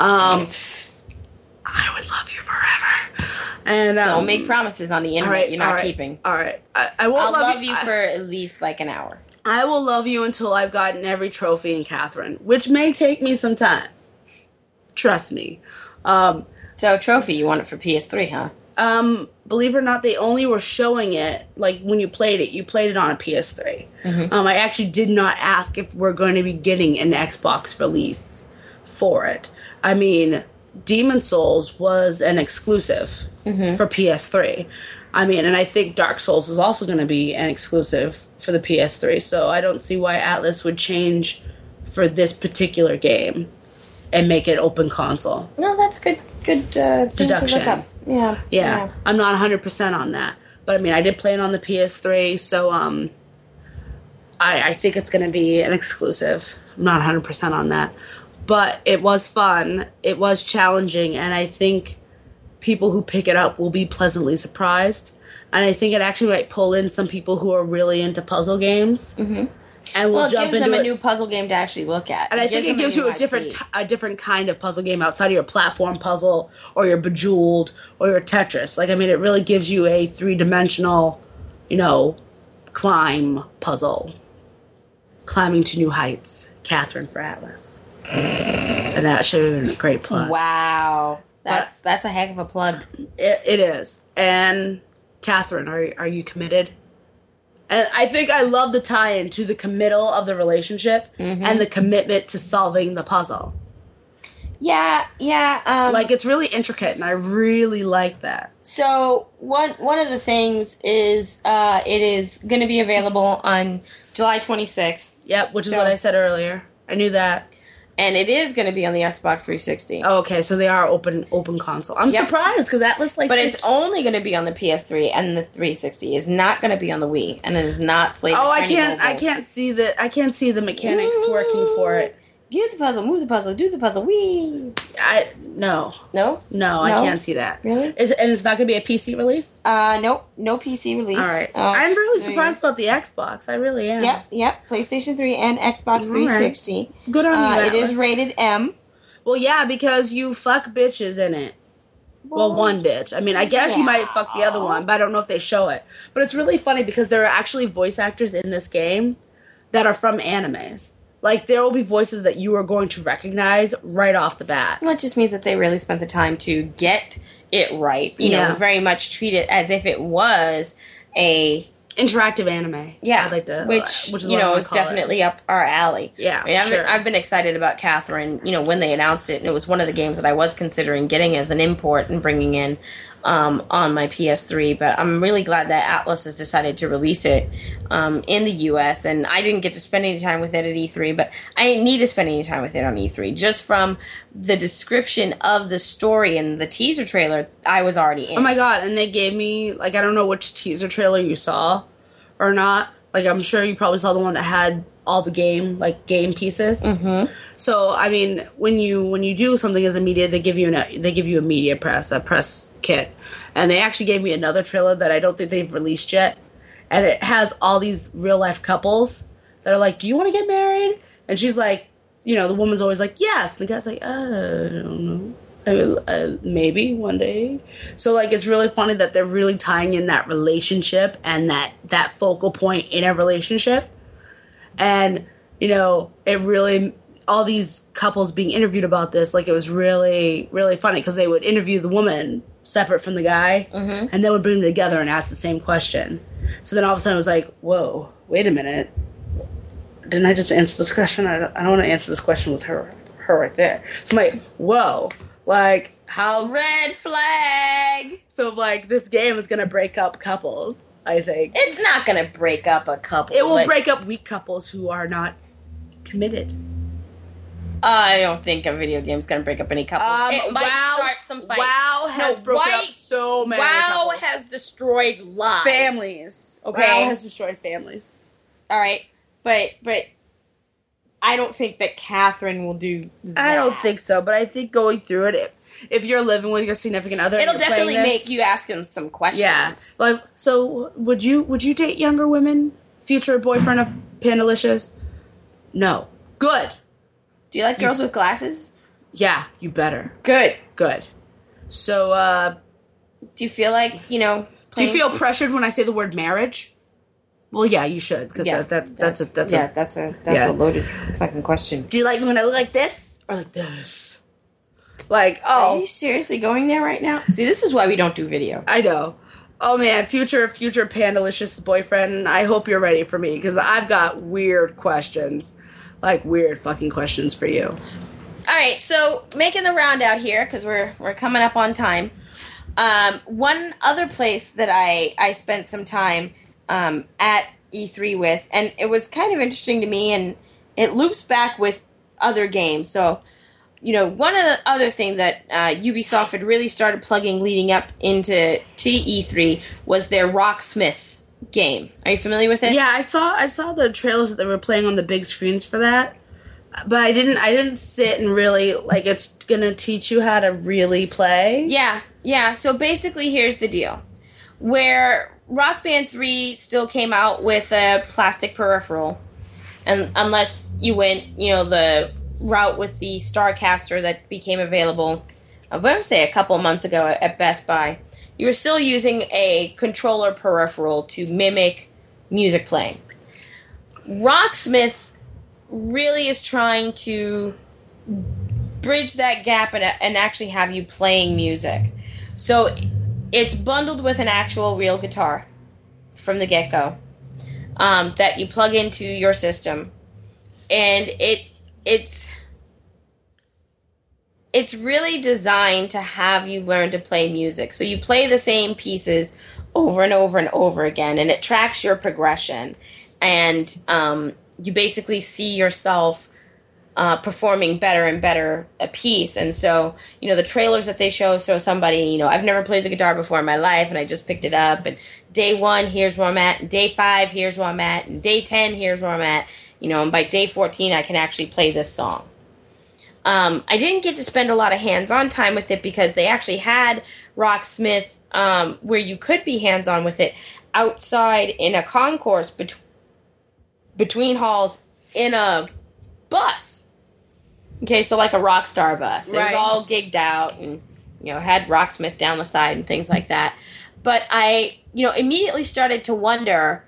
I would love you forever. And don't make promises on the internet you're not keeping. All right. I won't love you for at least like an hour. I will love you until I've gotten every trophy in Catherine, which may take me some time. Trust me. So trophy, you want it for PS3, huh? Believe it or not, they only were showing it, like, when you played it on a PS3. I actually did not ask if we're going to be getting an Xbox release for it. I mean, Demon Souls was an exclusive for PS3. I mean, and I think Dark Souls is also going to be an exclusive for the PS3, so I don't see why Atlas would change for this particular game and make it open console. No, that's good thing deduction to look up. Yeah. I'm not 100% on that, but I mean, I did play it on the PS3, so I think it's going to be an exclusive. I'm not 100% on that, but it was fun. It was challenging, and I think people who pick it up will be pleasantly surprised. And I think it actually might pull in some people who are really into puzzle games. And it gives them a new puzzle game to actually look at. And I think it gives you a different kind of puzzle game outside of your platform puzzle or your Bejeweled or your Tetris. Like, I mean, it really gives you a 3-dimensional, climb puzzle. Climbing to new heights. Catherine for Atlas. And that should have been a great plug. Wow. That's a heck of a plug. It is. And Catherine, are you committed? And I think I love the tie-in to the committal of the relationship and the commitment to solving the puzzle. Yeah. Like, it's really intricate, and I really like that. So one of the things is it is going to be available on July 26th. Yep, which is what I said earlier. I knew that. And it is going to be on the Xbox 360. Oh, okay, so they are open console. I'm surprised because Atlas But it's only going to be on the PS3 and the 360. It's not going to be on the Wii, and it is not slated. Oh, I can't see the mechanics working for it. Get the puzzle, move the puzzle, do the puzzle. Wee. No, No, I can't see that. Really? And it's not going to be a PC release? Nope, no PC release. All right. I'm really surprised about the Xbox. I really am. Yep. PlayStation 3 and Xbox 360. Right. Good on you, It is rated M. Well, yeah, because you fuck bitches in it. Well, one bitch. I mean, I guess you might fuck the other one, but I don't know if they show it. But it's really funny because there are actually voice actors in this game that are from animes. Like, there will be voices that you are going to recognize right off the bat. Well, it just means that they really spent the time to get it right. You know, very much treat it as if it was a interactive anime. Yeah, I'd like to, which is is definitely up our alley. Yeah, I mean, I've been excited about Catherine. You know, when they announced it, and it was one of the games that I was considering getting as an import and bringing in on my PS3. But I'm really glad that Atlas has decided to release it in the US. And I didn't get to spend any time with it at E3, but I didn't need to spend any time with it on E3. Just from the description of the story and the teaser trailer, I was already in. Oh my god, and they gave me, like, I don't know which teaser trailer you saw or not. Like, I'm sure you probably saw the one that had all the game pieces. Mm-hmm. So, I mean, when you do something as a media, they give you a media press, a press kit. And they actually gave me another trailer that I don't think they've released yet. And it has all these real-life couples that are like, do you want to get married? And she's like, you know, the woman's always like, yes. And the guy's like, I don't know. Maybe one day. So, like, it's really funny that they're really tying in that relationship and that focal point in a relationship. And, you know, it really, all these couples being interviewed about this, like, it was really, really funny because they would interview the woman separate from the guy, and they would bring them together and ask the same question. So then all of a sudden it was like, whoa, wait a minute. Didn't I just answer this question? I don't want to answer this question with her right there. So I'm like, whoa. Like, how... Red flag! So, like, this game is going to break up couples, I think. It's not going to break up a couple. It will break up weak couples who are not committed. I don't think a video game's going to break up any couples. It might start some fights. WoW has broken up so many couples. has destroyed lives. Families. Okay? WoW has destroyed families. All right. But I don't think that Catherine will do that. I don't think so, but I think going through it, if you're living with your significant other, it'll definitely make you ask him some questions. Yeah. Like, so would you date younger women? Future boyfriend of Pandalicious? No. Good. Do you like girls with glasses? Yeah, you better. Good. So, do you feel like, you know... Do you feel pressured when I say the word marriage? Well, yeah, you should, because that's a loaded fucking question. Do you like me when I look like this or like this? Like, oh, are you seriously going there right now? See, this is why we don't do video. I know. Oh man, future Pandalicious boyfriend. I hope you're ready for me because I've got weird questions, like weird fucking questions for you. All right, so making the round out here because we're coming up on time. One other place that I spent some time at E3 with, and it was kind of interesting to me, and it loops back with other games. So, you know, one of the other things that Ubisoft had really started plugging leading up into E3 was their Rocksmith game. Are you familiar with it? Yeah, I saw the trailers that they were playing on the big screens for that. But I didn't sit and really, like, it's gonna teach you how to really play. Yeah. So basically, here's the deal. Where Rock Band 3 still came out with a plastic peripheral, and unless you went, you know, the route with the Starcaster that became available, I would say a couple months ago at Best Buy, you were still using a controller peripheral to mimic music playing. Rocksmith really is trying to bridge that gap and actually have you playing music. So it's bundled with an actual real guitar from the get-go that you plug into your system. And it's really designed to have you learn to play music. So you play the same pieces over and over and over again, and it tracks your progression. And you basically see yourself performing better and better a piece. And so, you know, the trailers that they show somebody, you know, I've never played the guitar before in my life, and I just picked it up, and day 1, here's where I'm at, and day 5, here's where I'm at, and day 10, here's where I'm at, you know, and by day 14, I can actually play this song. I didn't get to spend a lot of hands-on time with it because they actually had Rocksmith where you could be hands-on with it outside in a concourse between halls in a bus. Okay, so like a Rockstar bus. It was all gigged out and, had Rocksmith down the side and things like that. But I, immediately started to wonder,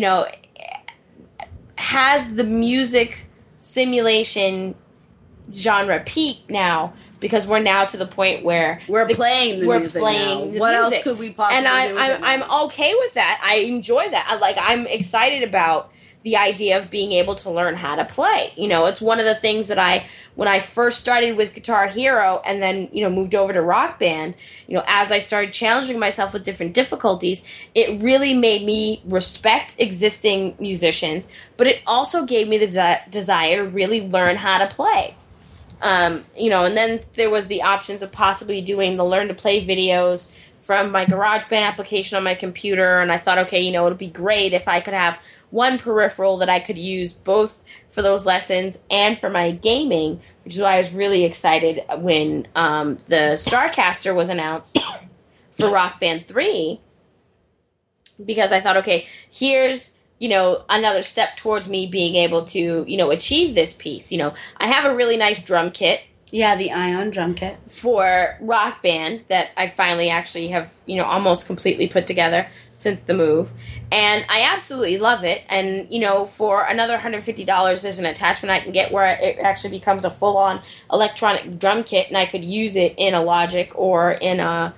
has the music simulation genre peaked now? Because we're now to the point where we're playing the music. What else could we possibly do? And I'm okay with that. I enjoy that. I'm excited about the idea of being able to learn how to play. It's one of the things that when I first started with Guitar Hero and then, moved over to Rock Band, as I started challenging myself with different difficulties, it really made me respect existing musicians, but it also gave me the desire to really learn how to play. And then there was the options of possibly doing the Learn to Play videos from my GarageBand application on my computer, and I thought, okay, it would be great if I could have one peripheral that I could use both for those lessons and for my gaming, which is why I was really excited when the Starcaster was announced for Rock Band 3, because I thought, okay, here's, another step towards me being able to, achieve this piece. I have a really nice drum kit. Yeah, the Ion drum kit. For Rock Band that I finally actually have, almost completely put together since the move. And I absolutely love it. And, for another $150, there's an attachment I can get where it actually becomes a full-on electronic drum kit, and I could use it in a Logic or in a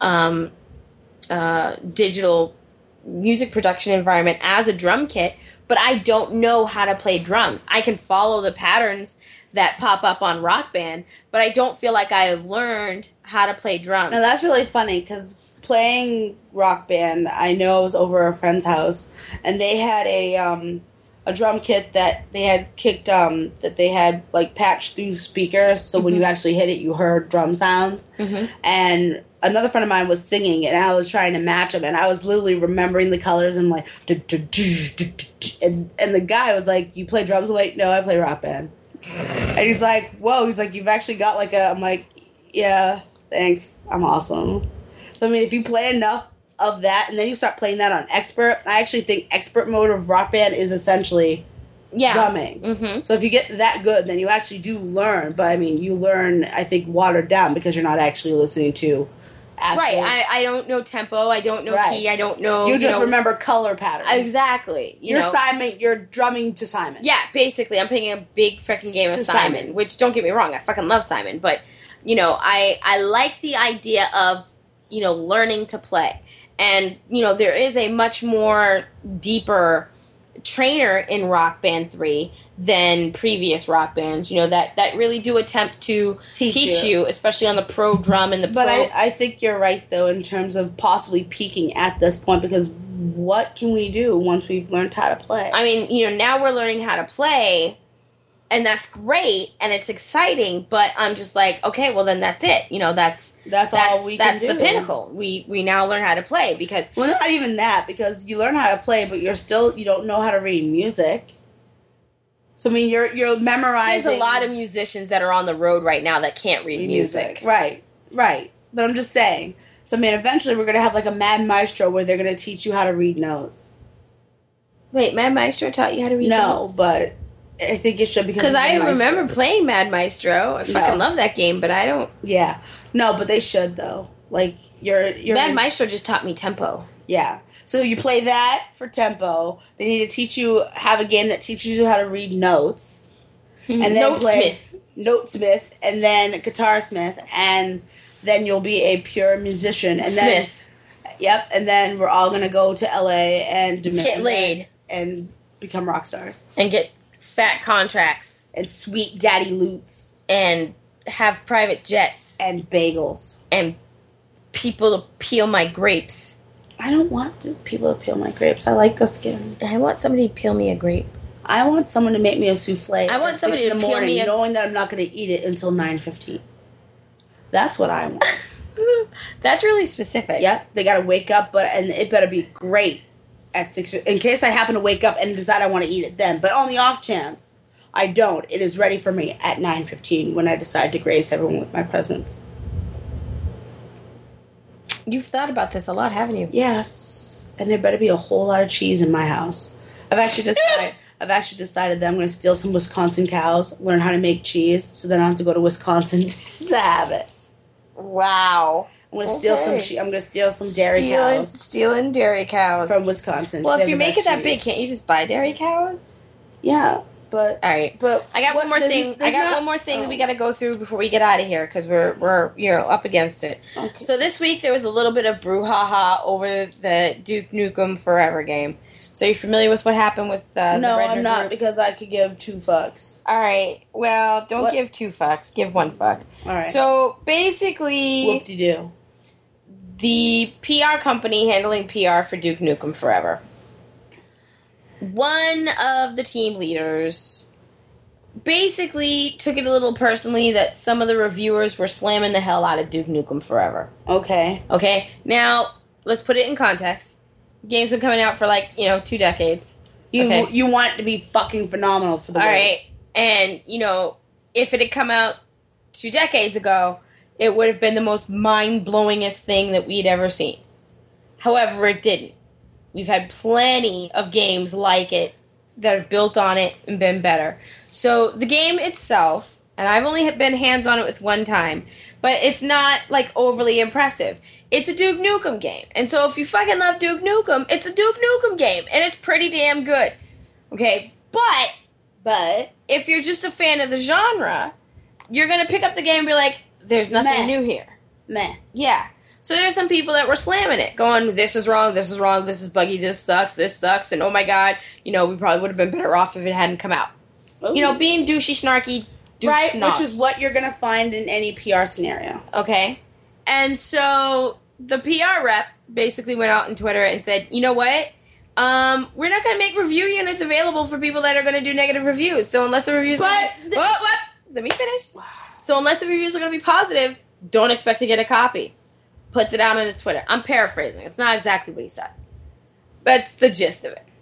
digital music production environment as a drum kit. But I don't know how to play drums. I can follow the patterns that pop up on Rock Band, but I don't feel like I learned how to play drums. Now that's really funny because playing Rock Band, I know I was over a friend's house, and they had a drum kit that they had kicked that they had like patched through speakers, so when you actually hit it, you heard drum sounds. And another friend of mine was singing, and I was trying to match them, and I was literally remembering the colors and like, and the guy was like, "You play drums?" I'm like, "No, I play Rock Band." And he's like, whoa, he's like, you've actually got like I'm like, yeah, thanks, I'm awesome. So, I mean, if you play enough of that, and then you start playing that on Expert, I actually think Expert mode of Rock Band is essentially drumming. So if you get that good, then you actually do learn, but I mean, you learn, I think, watered down, because you're not actually listening to Right, I don't know tempo, I don't know key, I don't know... You just remember color patterns. Exactly. You're drumming to Simon. Yeah, basically, I'm playing a big freaking game of Simon, which, don't get me wrong, I fucking love Simon, but, I like the idea of, learning to play. And, there is a much more deeper trainer in Rock Band 3 than previous Rock Bands, that really do attempt to teach you, especially on the pro drum and the But I think you're right, though, in terms of possibly peaking at this point, because what can we do once we've learned how to play? I mean, now we're learning how to play, and that's great, and it's exciting, but I'm just like, okay, well, then that's it. That's all we can do. That's the pinnacle. We now learn how to play, because... Well, not even that, because you learn how to play, but you don't know how to read music. So, I mean, you're memorizing... There's a lot of musicians that are on the road right now that can't read music. Right. But I'm just saying. So, I mean, eventually we're going to have like a Mad Maestro where they're going to teach you how to read notes. Wait, Mad Maestro taught you how to read notes? No, but I think it should, because I remember playing Mad Maestro. I fucking love that game, but I don't... Yeah. No, but they should, though. Like, you're Mad Maestro just taught me tempo. Yeah. So you play that for tempo. They need to have a game that teaches you how to read notes. And then Notesmith, and then Guitarsmith, and then you'll be a pure musician. And Smith. Yep, and then we're all going to go to LA and get laid. And become rock stars. And get fat contracts. And sweet daddy loots. And have private jets. And bagels. And people to peel my grapes. I don't want people to peel my grapes. I like the skin. I want somebody to peel me a grape. I want someone to make me a souffle. I want somebody to peel me knowing that I'm not going to eat it until 9:15. That's what I want. That's really specific. Yep, they got to wake up, and it better be great at 6. In case I happen to wake up and decide I want to eat it then. But on the off chance, I don't. It is ready for me at 9:15 when I decide to grace everyone with my presence. You've thought about this a lot, haven't you? Yes. And there better be a whole lot of cheese in my house. I've actually decided that I'm going to steal some Wisconsin cows, learn how to make cheese, so then I don't have to go to Wisconsin to have it. Wow. I'm going to steal some. I'm going to steal some dairy cows. Stealing dairy cows from Wisconsin. Well, if you make it that big, can't you just buy dairy cows? Yeah, but all right. But I got one more thing. One more thing that we got to go through before we get out of here because we're up against it. Okay. So this week there was a little bit of brouhaha over the Duke Nukem Forever game. So you're familiar with what happened with the No, Redner I'm not group? because I could give 2 fucks. All right. Well, don't give 2 fucks. Give 1 fuck. All right. So basically, whoop-de-doo. The PR company handling PR for Duke Nukem Forever. One of the team leaders basically took it a little personally that some of the reviewers were slamming the hell out of Duke Nukem Forever. Okay. Okay. Now, let's put it in context. Game's been coming out for 2 decades. You want it to be fucking phenomenal for the All right. And, if it had come out 2 decades ago, it would have been the most mind-blowingest thing that we'd ever seen. However, it didn't. We've had plenty of games like it that have built on it and been better. So the game itself, and I've only been hands-on it with 1 time, but it's not, overly impressive. It's a Duke Nukem game. And so if you fucking love Duke Nukem, it's a Duke Nukem game. And it's pretty damn good. Okay? But if you're just a fan of the genre, you're going to pick up the game and be like, there's nothing new here. Meh. Yeah. So there's some people that were slamming it, going, this is wrong, this is buggy, this sucks, and oh my god, we probably would have been better off if it hadn't come out. Ooh. Being douchey, snarky, right, snobs. which is what you're going to find in any PR scenario. Okay. And so the PR rep basically went out on Twitter and said, you know what? We're not going to make review units available for people that are going to do negative reviews. So unless the reviews... What? Let me finish. So unless the reviews are going to be positive, don't expect to get a copy. Puts it out on his Twitter. I'm paraphrasing. It's not exactly what he said. But it's the gist of it.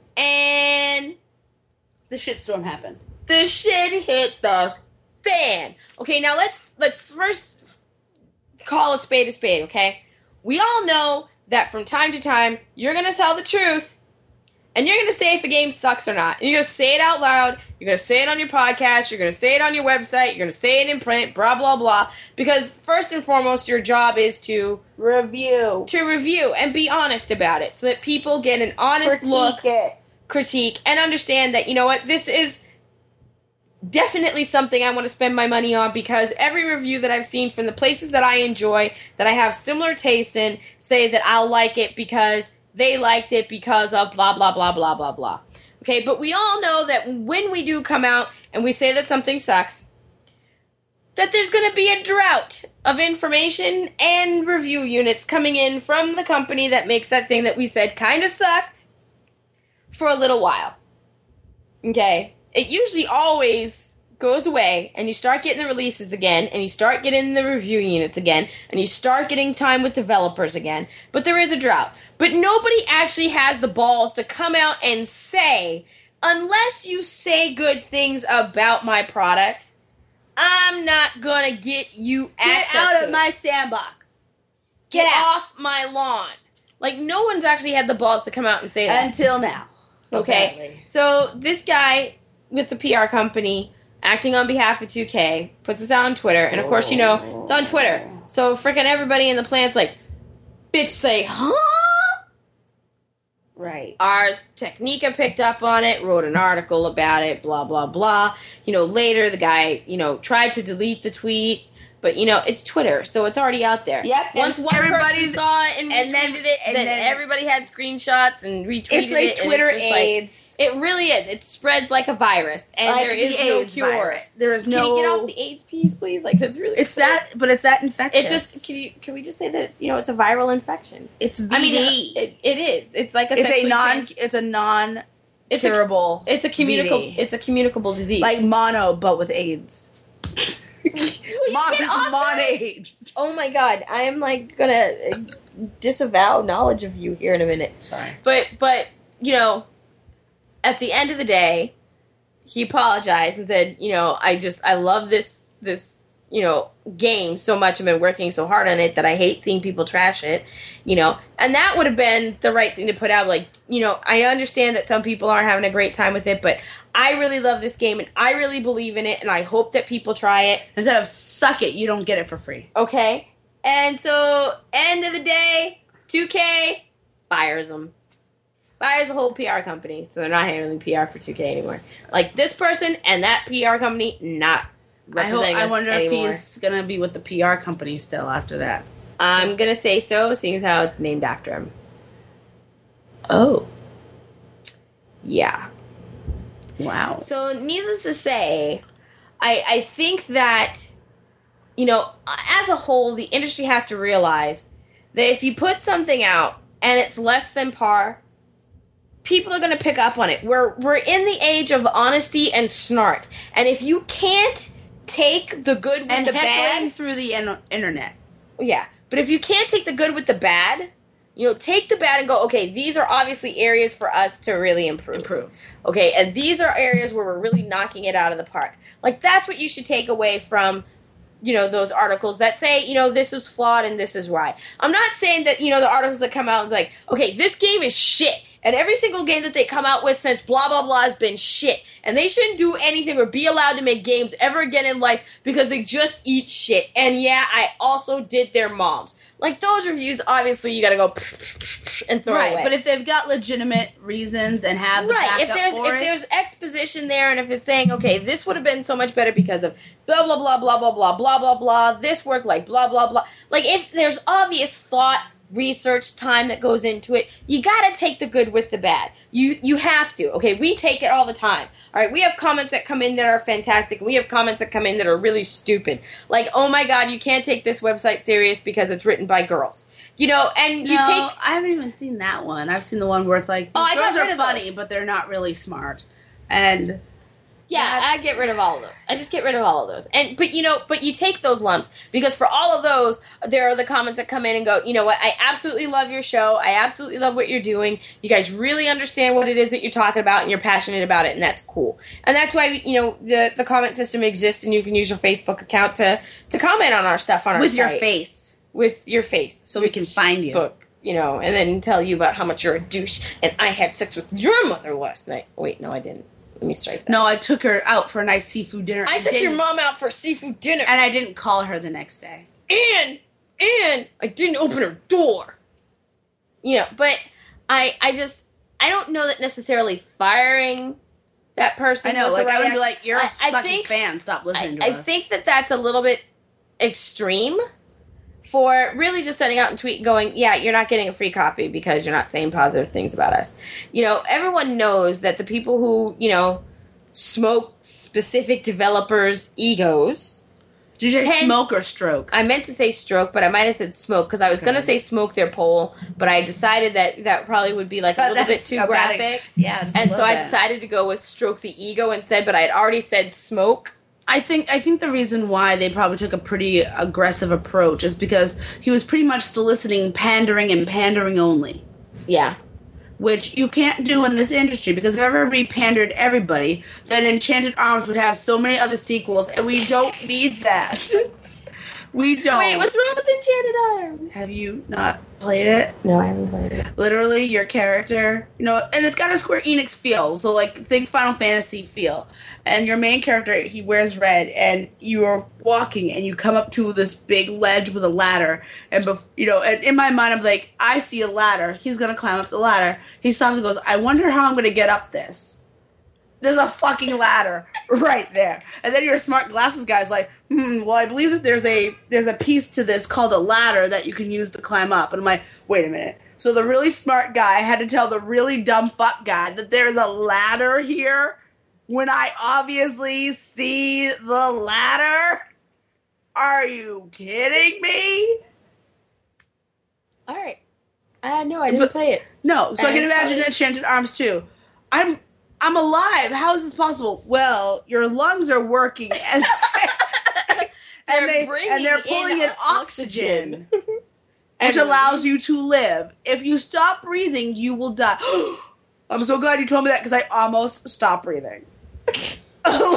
And... the shitstorm happened. The shit hit the fan. Okay, now let's first call a spade, okay? We all know that from time to time, you're going to tell the truth, and you're going to say if a game sucks or not. And you're going to say it out loud, you're going to say it on your podcast, you're going to say it on your website, you're going to say it in print, blah, blah, blah. Because first and foremost, your job is to review and be honest about it so that people get an honest critique, and understand that, you know what, this is definitely something I want to spend my money on, because every review that I've seen from the places that I enjoy, that I have similar tastes in, say that I'll like it because they liked it because of blah, blah, blah, blah, blah, blah. Okay, but we all know that when we do come out and we say that something sucks, that there's going to be a drought of information and review units coming in from the company that makes that thing that we said kind of sucked for a little while. Okay? It usually always goes away, and you start getting the releases again, and you start getting the review units again, and you start getting time with developers again. But there is a drought. But nobody actually has the balls to come out and say, unless you say good things about my product, I'm not gonna get you access. Get out of my sandbox. Get off my lawn. No one's actually had the balls to come out and say that. Until now. Okay, apparently. So this guy with the PR company, acting on behalf of 2K, puts this out on Twitter, and of course, it's on Twitter. So freaking everybody in the plant's like, bitch, say, huh? Right. Ars Technica picked up on it, wrote an article about it, blah, blah, blah. Later the guy, tried to delete the tweet, but, it's Twitter, so it's already out there. Yep. Once one person saw it and retweeted it, then everybody had screenshots and retweeted it. It's like Twitter AIDS. It really is. It spreads like a virus, and there is no cure. Virus. There is no... Can you get off the AIDS piece, please? That's really... It's that, but it's that infectious. It's just... Can we just say that it's, it's a viral infection? It's VD. I mean, it is. It's like a... It's a non-curable... It's a communicable disease. Like mono, but with AIDS. Mon-AIDS. Oh my god, I am gonna disavow knowledge of you here in a minute. Sorry. But at the end of the day, he apologized and said, I love this game so much. I've been working so hard on it that I hate seeing people trash it, and that would have been the right thing to put out. Like, I understand that some people aren't having a great time with it, but I really love this game and I really believe in it and I hope that people try it. Instead of suck it, you don't get it for free. Okay. And so, end of the day, 2K fires them. Fires the whole PR company, so they're not handling PR for 2K anymore. Like, this person and that PR company, not representing us I wonder anymore. if he's going to be with the PR company still after that. I'm going to say so, seeing as how it's named after him. Oh. Yeah. Wow. So, needless to say, I think that, as a whole, the industry has to realize that if you put something out and it's less than par, people are going to pick up on it. We're in the age of honesty and snark. And if you can't take the good with the bad through the internet. Yeah. But if you can't take the good with the bad, take the bad and go, okay, these are obviously areas for us to really improve. Okay, and these are areas where we're really knocking it out of the park. Like, that's what you should take away from, those articles that say, this is flawed and this is why. I'm not saying that, the articles that come out and be like, okay, this game is shit. And every single game that they come out with since blah, blah, blah has been shit. And they shouldn't do anything or be allowed to make games ever again in life because they just eat shit. And yeah, I also did their moms. Like, those reviews, obviously, you gotta go and throw away. But if they've got legitimate reasons and have the backup if there's exposition there and if it's saying, okay, this would have been so much better because of blah, blah, blah, blah, blah, blah, blah, blah, blah, this worked like blah, blah, blah. Like, if there's obvious thought, research, time that goes into it, you gotta take the good with the bad. You have to. Okay, we take it all the time. All right, we have comments that come in that are fantastic, and we have comments that come in that are really stupid. Like, oh my god, you can't take this website serious because it's written by girls. And you take... I haven't even seen that one. I've seen the one where it's like, girls are funny, but they're not really smart. And... Yeah, I get rid of all of those. I just get rid of all of those. But you take those lumps because for all of those, there are the comments that come in and go, you know what, I absolutely love your show. I absolutely love what you're doing. You guys really understand what it is that you're talking about and you're passionate about it, and that's cool. And that's why, the comment system exists and you can use your Facebook account to comment on our stuff on our site. With your face. So we can find you. And then tell you about how much you're a douche and I had sex with your mother last night. Wait, no, I didn't. Let me strike that. No, I took her out for a nice seafood dinner. I took your mom out for seafood dinner. And I didn't call her the next day. And I didn't open her door. But I don't know that necessarily firing that person. I know, like, I would be like, you're a sucking fan. Stop listening to us. I think that that's a little bit extreme for really just sending out a tweet and going, yeah, you're not getting a free copy because you're not saying positive things about us. Everyone knows that the people who, smoke specific developers' egos. Did you say smoke or stroke? I meant to say stroke, but I might have said smoke because I was going to say smoke their pole, but I decided that probably would be like a little bit too graphic. Yeah, and so I decided to go with stroke the ego instead, but I had already said smoke. I think the reason why they probably took a pretty aggressive approach is because he was pretty much soliciting pandering and pandering only. Yeah. Which you can't do in this industry, because if everybody pandered everybody, then Enchanted Arms would have so many other sequels, and we don't need that. We don't. Wait, what's wrong with Enchanted Arms? Have you not played it? No, I haven't played it. Literally, your character, and it's got a Square Enix feel, so think Final Fantasy feel. And your main character, he wears red, and you are walking, and you come up to this big ledge with a ladder, and and in my mind, I'm like, I see a ladder. He's gonna climb up the ladder. He stops and goes, I wonder how I'm gonna get up this. There's a fucking ladder right there. And then your smart glasses guy's like, well, I believe that there's a piece to this called a ladder that you can use to climb up. And I'm like, wait a minute. So the really smart guy had to tell the really dumb fuck guy that there's a ladder here when I obviously see the ladder? Are you kidding me? All right. No, I didn't play it. No, so I can imagine Enchanted Arms too. I'm alive. How is this possible? Well, your lungs are working, and they're pulling in oxygen, which allows you to live. If you stop breathing, you will die. I'm so glad you told me that because I almost stopped breathing.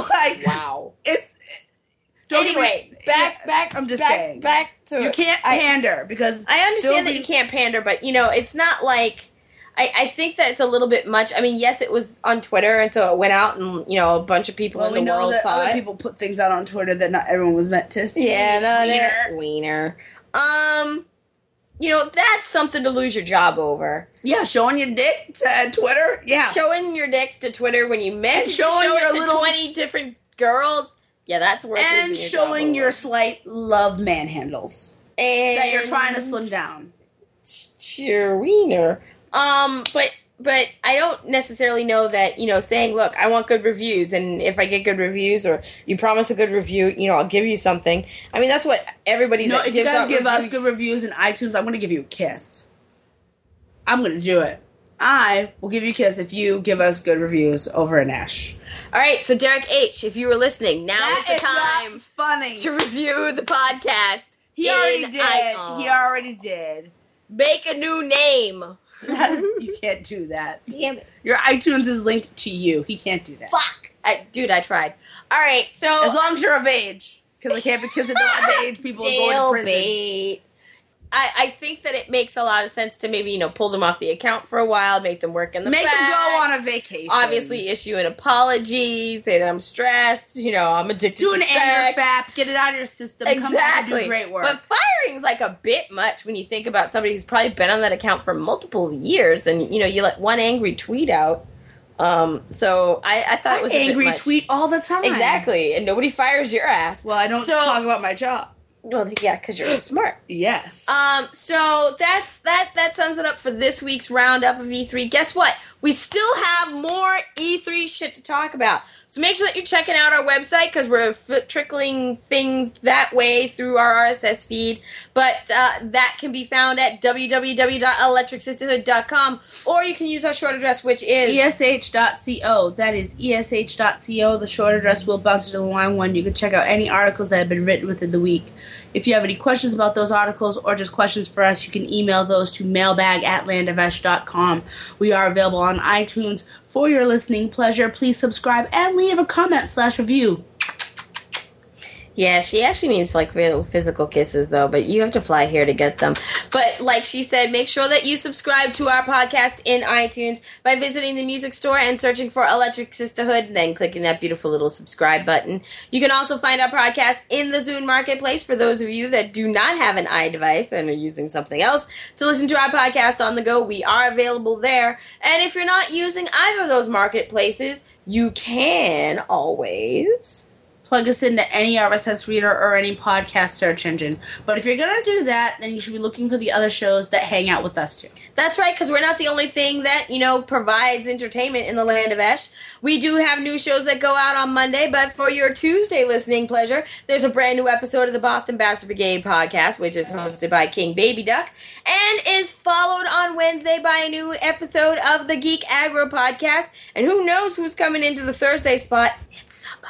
like, wow. It's anyway. Back. I'm just saying. Back to you can't pander because I understand that you can't pander, but it's not like. I think that it's a little bit much. I mean, yes, it was on Twitter, and so it went out, and a bunch of people in the world saw other it. People put things out on Twitter that not everyone was meant to see. Yeah, wiener. That's something to lose your job over. Yeah, showing your dick to Twitter. Yeah, showing your dick to Twitter when you meant to show it to 20 different girls. Yeah, that's worth losing your job over. And showing your slight love manhandles that you're trying to slim down. Your wiener. But I don't necessarily know that, saying, look, I want good reviews, and if I get good reviews, or you promise a good review, I'll give you something. I mean, that's what everybody that if gives you guys give us good reviews in iTunes, I'm going to give you a kiss. I'm going to do it. I will give you a kiss if you give us good reviews over an Ash. All right, so Derek H., if you were listening, now is the time funny to review the podcast. He already did. Make a new name. You can't do that. Damn it. Your iTunes is linked to you. He can't do that. Fuck. I tried. All right, so... As long as you're of age. Because I can't be kissing underage people and going to prison. I think that it makes a lot of sense to maybe, pull them off the account for a while, make them work in the Make them go on a vacation. Obviously issue an apology, say that I'm stressed, I'm addicted to sex. Do an anger fap, get it out of your system, come back and do great work. But firing's like a bit much when you think about somebody who's probably been on that account for multiple years, and, you let one angry tweet out. So I thought it was a bit much. Angry tweet all the time. Exactly, and nobody fires your ass. Well, I don't talk about my job. Well, yeah, because you're smart. Yes. So that sums it up for this week's roundup of E3. Guess what? We still have more E3 shit to talk about. So make sure that you're checking out our website because we're trickling things that way through our RSS feed. But that can be found at www.electricsisterhood.com, or you can use our short address, which is esh.co. That is esh.co. The short address will bounce to the line one. You can check out any articles that have been written within the week. If you have any questions about those articles or just questions for us, you can email those to mailbag@landofesh.com. We are available on iTunes. For your listening pleasure, please subscribe and leave a comment/review. Yeah, she actually means like real physical kisses, though, but you have to fly here to get them. But like she said, make sure that you subscribe to our podcast in iTunes by visiting the music store and searching for Electric Sisterhood, and then clicking that beautiful little subscribe button. You can also find our podcast in the Zune Marketplace for those of you that do not have an iDevice and are using something else to listen to our podcast on the go. We are available there. And if you're not using either of those marketplaces, you can always plug us into any RSS reader or any podcast search engine. But if you're going to do that, then you should be looking for the other shows that hang out with us, too. That's right, because we're not the only thing that, provides entertainment in the land of Esh. We do have new shows that go out on Monday, but for your Tuesday listening pleasure, there's a brand new episode of the Boston Bastard Brigade podcast, which is hosted by King Baby Duck, and is followed on Wednesday by a new episode of the Geek Aggro podcast. And who knows who's coming into the Thursday spot? It's somebody.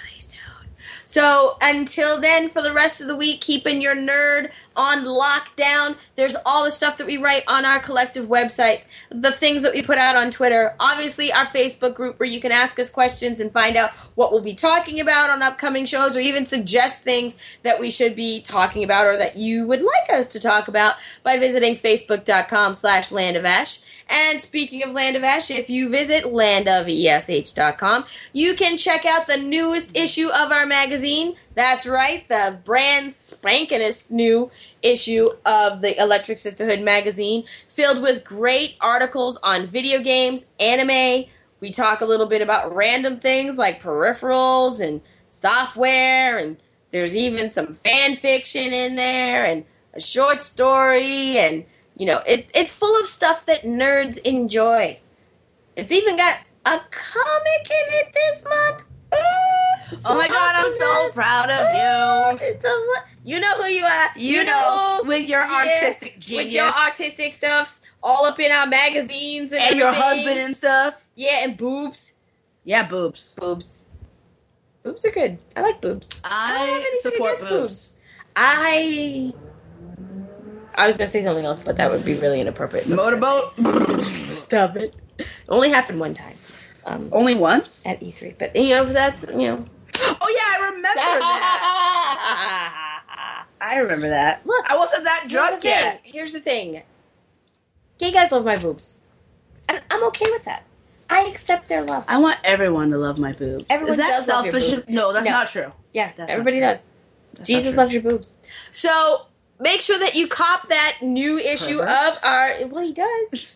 So until then, for the rest of the week, keeping your nerd on lockdown. There's all the stuff that we write on our collective websites, the things that we put out on Twitter, obviously our Facebook group where you can ask us questions and find out what we'll be talking about on upcoming shows, or even suggest things that we should be talking about or that you would like us to talk about by visiting facebook.com/landofash. And speaking of Land of Ash, if you visit landofesh.com, you can check out the newest issue of our magazine. That's right, the brand spankinest new issue of the Electric Sisterhood magazine, filled with great articles on video games, anime. We talk a little bit about random things like peripherals and software, and there's even some fan fiction in there, and a short story, and it's full of stuff that nerds enjoy. It's even got a comic in it this month. Oh my God, I'm so proud of you. You know who you are. You know with your artistic genius. With your artistic stuffs all up in our magazines and your husband and stuff. Yeah, and boobs. Yeah, boobs. Boobs are good. I like boobs. I support boobs. I was going to say something else, but that would be really inappropriate. Motorboat? Stop it. It only happened one time. Only once? At E3. But, you know, that's, you know. Oh, yeah, I remember that. I remember that. Look, I wasn't that drunk yet. Here's the thing. Gay guys love my boobs. And I'm okay with that. I accept their love. I want everyone to love my boobs. Everyone Is that does love your selfish? boobs. No, that's not true. Yeah, That's everybody not true. does. That's Jesus loves your boobs. So make sure that you cop that new issue of our. Well, he does.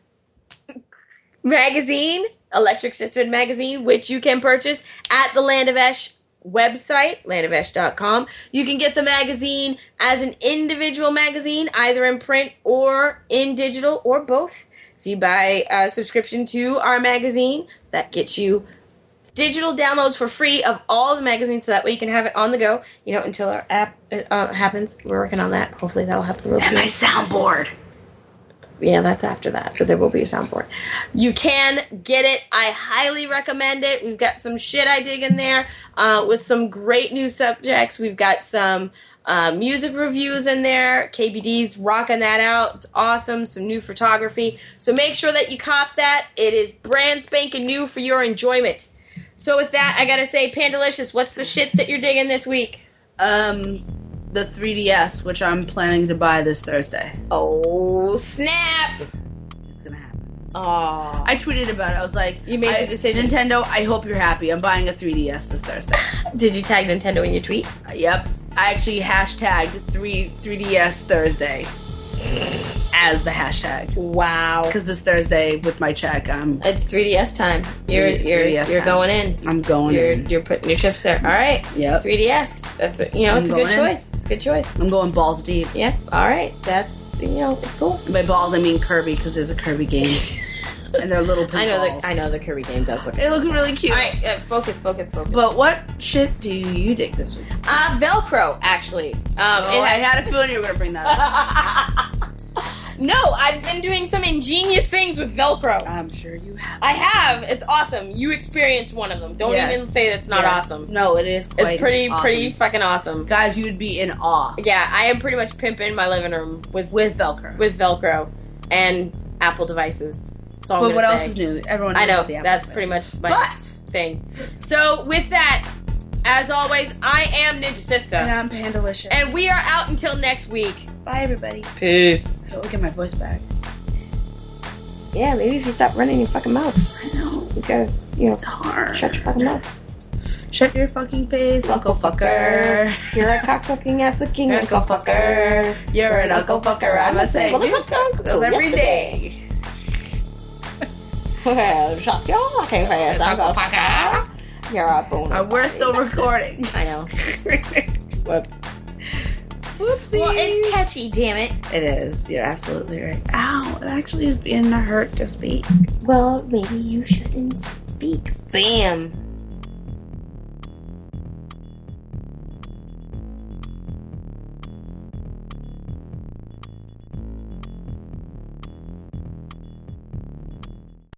Magazine, Electric Sisterhood magazine, which you can purchase at the Land of Esh website, landofesh.com. You can get the magazine as an individual magazine, either in print or in digital, or both. If you buy a subscription to our magazine, that gets you digital downloads for free of all the magazines, so that way you can have it on the go, you know, until our app happens. We're working on that. Hopefully that'll happen real soon. My soundboard. Yeah, that's after that, but there will be a soundboard. You can get it. I highly recommend it. We've got some shit I dig in there with some great new subjects. We've got some music reviews in there. KBD's rocking that out. It's awesome. Some new photography. So make sure that you cop that. It is brand spanking new for your enjoyment. So with that, I gotta say, Pandalicious, what's the shit that you're digging this week? The 3DS, which I'm planning to buy this Thursday. Oh, snap! It's gonna happen. Aw. I tweeted about it. I was like, You made the decision? Nintendo, I hope you're happy. I'm buying a 3DS this Thursday. Did you tag Nintendo in your tweet? Yep. I actually hashtagged 3DS Thursday as the hashtag. Wow. Because this Thursday with my check, It's 3DS time. You're 3DS you're time. going in. I'm going in. You're putting your chips there. All right. Yep. 3DS. That's it's a good choice. It's a good choice. I'm going balls deep. Yeah. All right. That's it's cool. By balls, I mean Kirby, because there's a Kirby game. And they're little pink balls. I know the Kirby game does look. They look really cute. All right. Focus. But what shit do you dig this week? Velcro actually. I had a feeling you were going to bring that up. No, I've been doing some ingenious things with Velcro. I'm sure you have. I have. It's awesome. You experienced one of them. Don't even say that's not awesome. No, it is quite It's pretty awesome. fucking awesome. Guys, you'd be in awe. Yeah, I am pretty much pimping my living room with Velcro. With Velcro and Apple devices. That's all I'm But what gonna else say. is new? Everyone knows I know. about the Apple That's devices. pretty much my thing. So with that, as always, I am Ninja Sister. And I'm Pandalicious. And we are out until next week. Bye, everybody. Peace. I hope I get my voice back. Yeah, maybe if you stop running your fucking mouth. I know. You gotta, It's hard. shut your fucking mouth. Shut your fucking face, Uncle Fucker. You're a cocksucking ass looking Uncle Fucker. You're an Uncle Fucker. I must say, Uncle every day. Well, shut your fucking face, Uncle Fucker. You're a boner. We're still recording. I know. Whoops. Whoopsie. Well, it's catchy, damn it. It is. You're absolutely right. Ow, it actually is being a hurt to speak. Well, maybe you shouldn't speak. Bam.